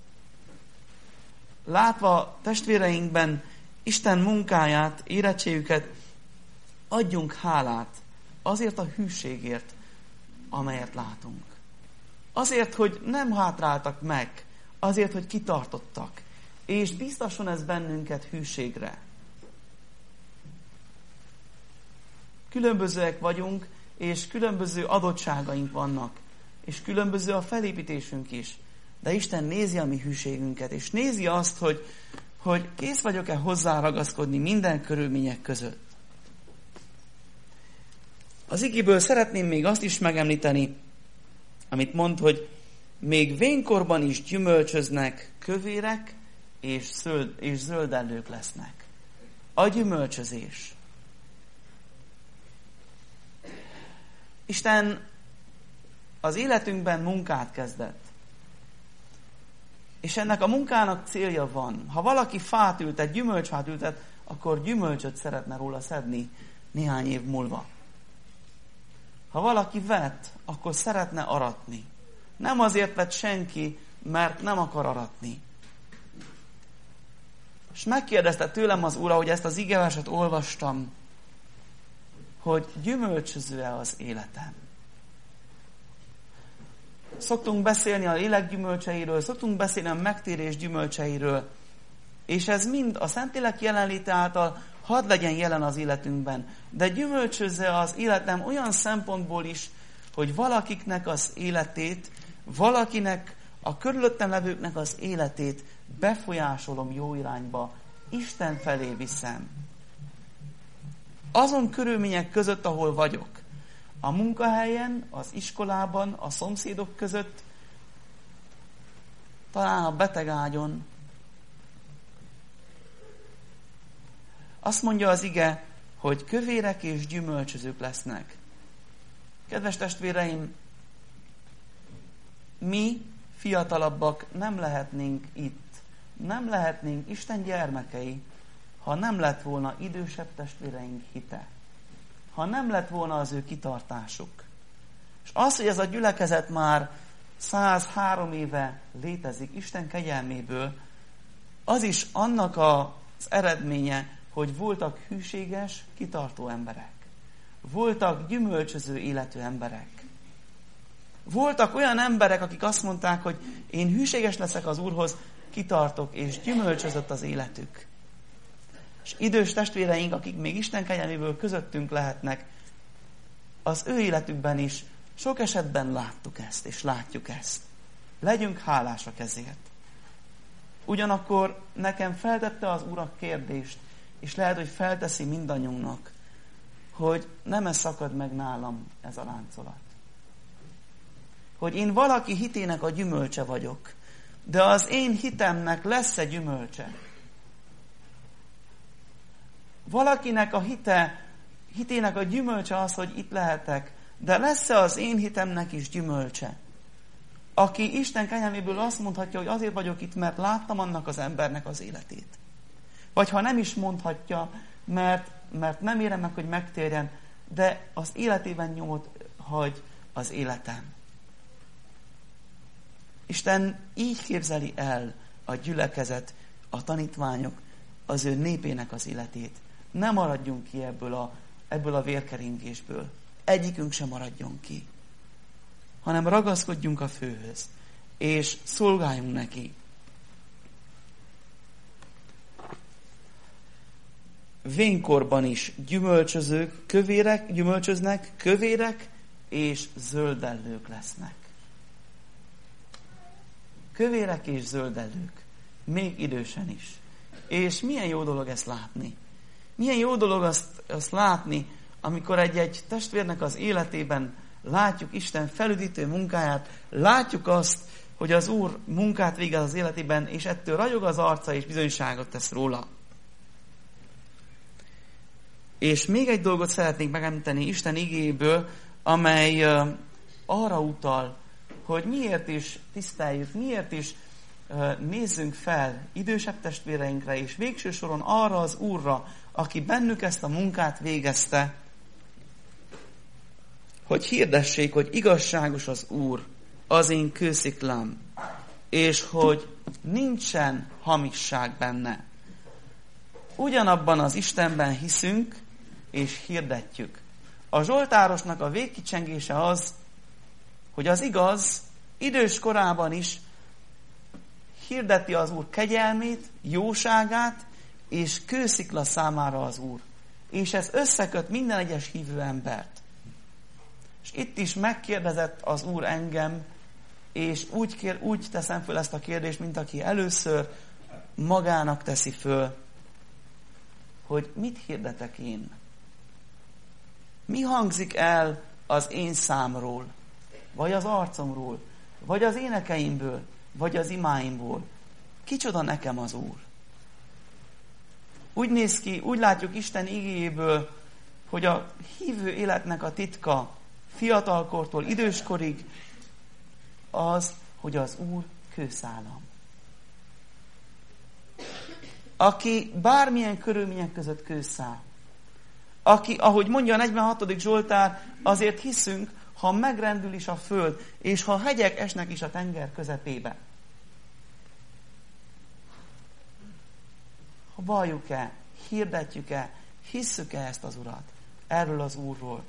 Látva testvéreinkben Isten munkáját, érettségüket, adjunk hálát azért a hűségért, amelyet látunk. Azért, hogy nem hátráltak meg, azért, hogy kitartottak, és biztosan ez bennünket hűségre. Különbözőek vagyunk, és különböző adottságaink vannak, és különböző a felépítésünk is. De Isten nézi a mi hűségünket, és nézi azt, hogy kész vagyok-e hozzá ragaszkodni minden körülmények között. Az igéből szeretném még azt is megemlíteni, amit mond, hogy még vénkorban is gyümölcsöznek, kövérek és zöldellők lesznek. A gyümölcsözés. Isten az életünkben munkát kezdett. És ennek a munkának célja van. Ha valaki fát ültet, gyümölcsfát ültet, akkor gyümölcsöt szeretne róla szedni néhány év múlva. Ha valaki vet, akkor szeretne aratni. Nem azért vett senki, mert nem akar aratni. És megkérdezte tőlem az Úr, hogy ezt az igeverset olvastam, hogy gyümölcsöző-e az életem. Szoktunk beszélni a lélek gyümölcseiről, szoktunk beszélni a megtérés gyümölcseiről, és ez mind a Szentlélek jelenléte által hadd legyen jelen az életünkben. De gyümölcsözze az életem olyan szempontból is, hogy valakiknek az életét, valakinek, a körülöttem levőknek az életét befolyásolom jó irányba, Isten felé viszem. Azon körülmények között, ahol vagyok, a munkahelyen, az iskolában, a szomszédok között, talán a betegágyon. Azt mondja az ige, hogy kövérek és gyümölcsözők lesznek. Kedves testvéreim, mi fiatalabbak nem lehetnénk itt, nem lehetnénk Isten gyermekei, ha nem lett volna idősebb testvéreink hite. Ha nem lett volna az ő kitartásuk. És az, hogy ez a gyülekezet már 103 éve létezik Isten kegyelméből, az is annak az eredménye, hogy voltak hűséges, kitartó emberek. Voltak gyümölcsöző életű emberek. Voltak olyan emberek, akik azt mondták, hogy én hűséges leszek az Úrhoz, kitartok, és gyümölcsözött az életük. És idős testvéreink, akik még Isten kegyelméből közöttünk lehetnek, az ő életükben is sok esetben láttuk ezt, és látjuk ezt. Legyünk hálásak ezért. Ugyanakkor nekem feltette az Úr a kérdést, és lehet, hogy felteszi mindannyiunknak, hogy nem szakad meg nálam ez a láncolat. Hogy én valaki hitének a gyümölcse vagyok, de az én hitemnek lesz-e gyümölcse? Valakinek a hitének a gyümölcse az, hogy itt lehetek, de lesz-e az én hitemnek is gyümölcse? Aki Isten kegyelméből azt mondhatja, hogy azért vagyok itt, mert láttam annak az embernek az életét. Vagy ha nem is mondhatja, mert nem érem meg, hogy megtérjen, de az életében nyomot hagy az életem. Isten így képzeli el a gyülekezet, a tanítványok, az ő népének az életét. Ne maradjunk ki ebből a vérkeringésből. Egyikünk sem maradjon ki. Hanem ragaszkodjunk a főhöz. és szolgáljunk neki. Vénkorban is gyümölcsöznek, kövérek és zöldellők lesznek. Kövérek és zöldellők, még idősen is. És milyen jó dolog ezt látni. Milyen jó dolog azt látni, amikor egy testvérnek az életében látjuk Isten felüdítő munkáját, látjuk azt, hogy az Úr munkát végez az életében, és ettől ragyog az arca, és bizonyságot tesz róla. És még egy dolgot szeretnék megemlíteni Isten igéből, amely arra utal, hogy miért is tiszteljük, miért is nézzünk fel idősebb testvéreinkre, és végső soron arra az Úrra, aki bennük ezt a munkát végezte, hogy hirdessék, hogy igazságos az Úr, az én kősziklám, és hogy nincsen hamisság benne. Ugyanabban az Istenben hiszünk, és hirdetjük. A zsoltárosnak a végkicsengése az, hogy az igaz idős korában is hirdeti az Úr kegyelmét, jóságát, és kőszikla számára az Úr. És ez összeköt minden egyes hívő embert. És itt is megkérdezett az Úr engem, és úgy teszem föl ezt a kérdést, mint aki először magának teszi föl, hogy mit hirdetek én? Mi hangzik el az én számról, vagy az arcomról, vagy az énekeimből, vagy az imáimból? Kicsoda nekem az Úr? Úgy néz ki, úgy látjuk Isten igéjéből, hogy a hívő életnek a titka fiatalkortól időskorig az, hogy az Úr kőszálam. Aki bármilyen körülmények között kőszál. Aki, ahogy mondja a 46. Zsoltár, azért hiszünk, ha megrendül is a föld, és ha hegyek esnek is a tenger közepébe. Ha valljuk-e, hirdetjük-e, hisszük-e ezt az Urat, erről az Úrról?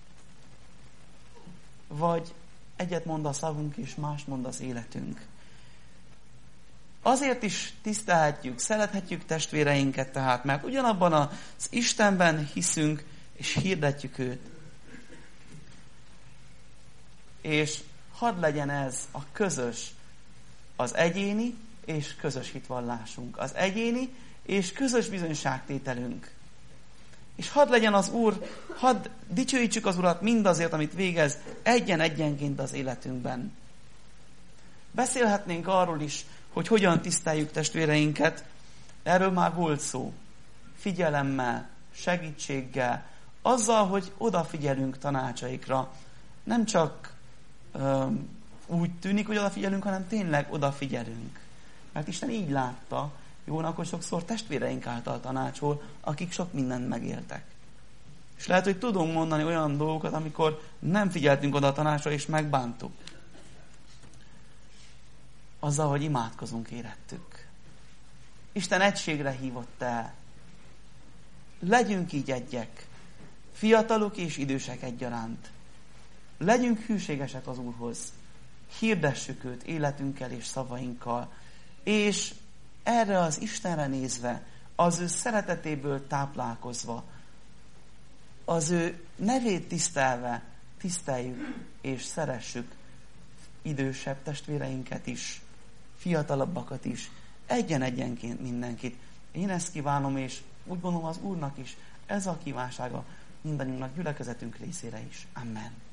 Vagy egyet mond a szavunk, és más mond az életünk. Azért is tisztelhetjük, szerethetjük testvéreinket tehát, mert ugyanabban az Istenben hiszünk, és hirdetjük őt. És hadd legyen ez a közös, az egyéni és közös hitvallásunk. Az egyéni és közös bizonyságtételünk. És hadd legyen az Úr, hadd dicsőítsük az Urat mindazért, amit végez egyenként az életünkben. Beszélhetnénk arról is, hogy hogyan tiszteljük testvéreinket. Erről már volt szó. Figyelemmel, segítséggel, azzal, hogy odafigyelünk tanácsaikra. Nem csak úgy tűnik, hogy odafigyelünk, hanem tényleg odafigyelünk. Mert Isten így látta, jónak, hogy sokszor testvéreink által tanácsol, akik sok mindent megéltek. És lehet, hogy tudunk mondani olyan dolgokat, amikor nem figyeltünk oda a tanácsra, és megbántuk. Azzal, hogy imádkozunk, érettük. Isten egységre hívott el. Legyünk így egyek, fiatalok és idősek egyaránt. Legyünk hűségesek az Úrhoz. Hirdessük őt életünkkel és szavainkkal. És erre az Istenre nézve, az ő szeretetéből táplálkozva, az ő nevét tisztelve, tiszteljük és szeressük idősebb testvéreinket is, fiatalabbakat is, egyenként mindenkit. Én ezt kívánom, és úgy gondolom az Úrnak is ez a kívánsága mindannyiunknak, gyülekezetünk részére is. Amen.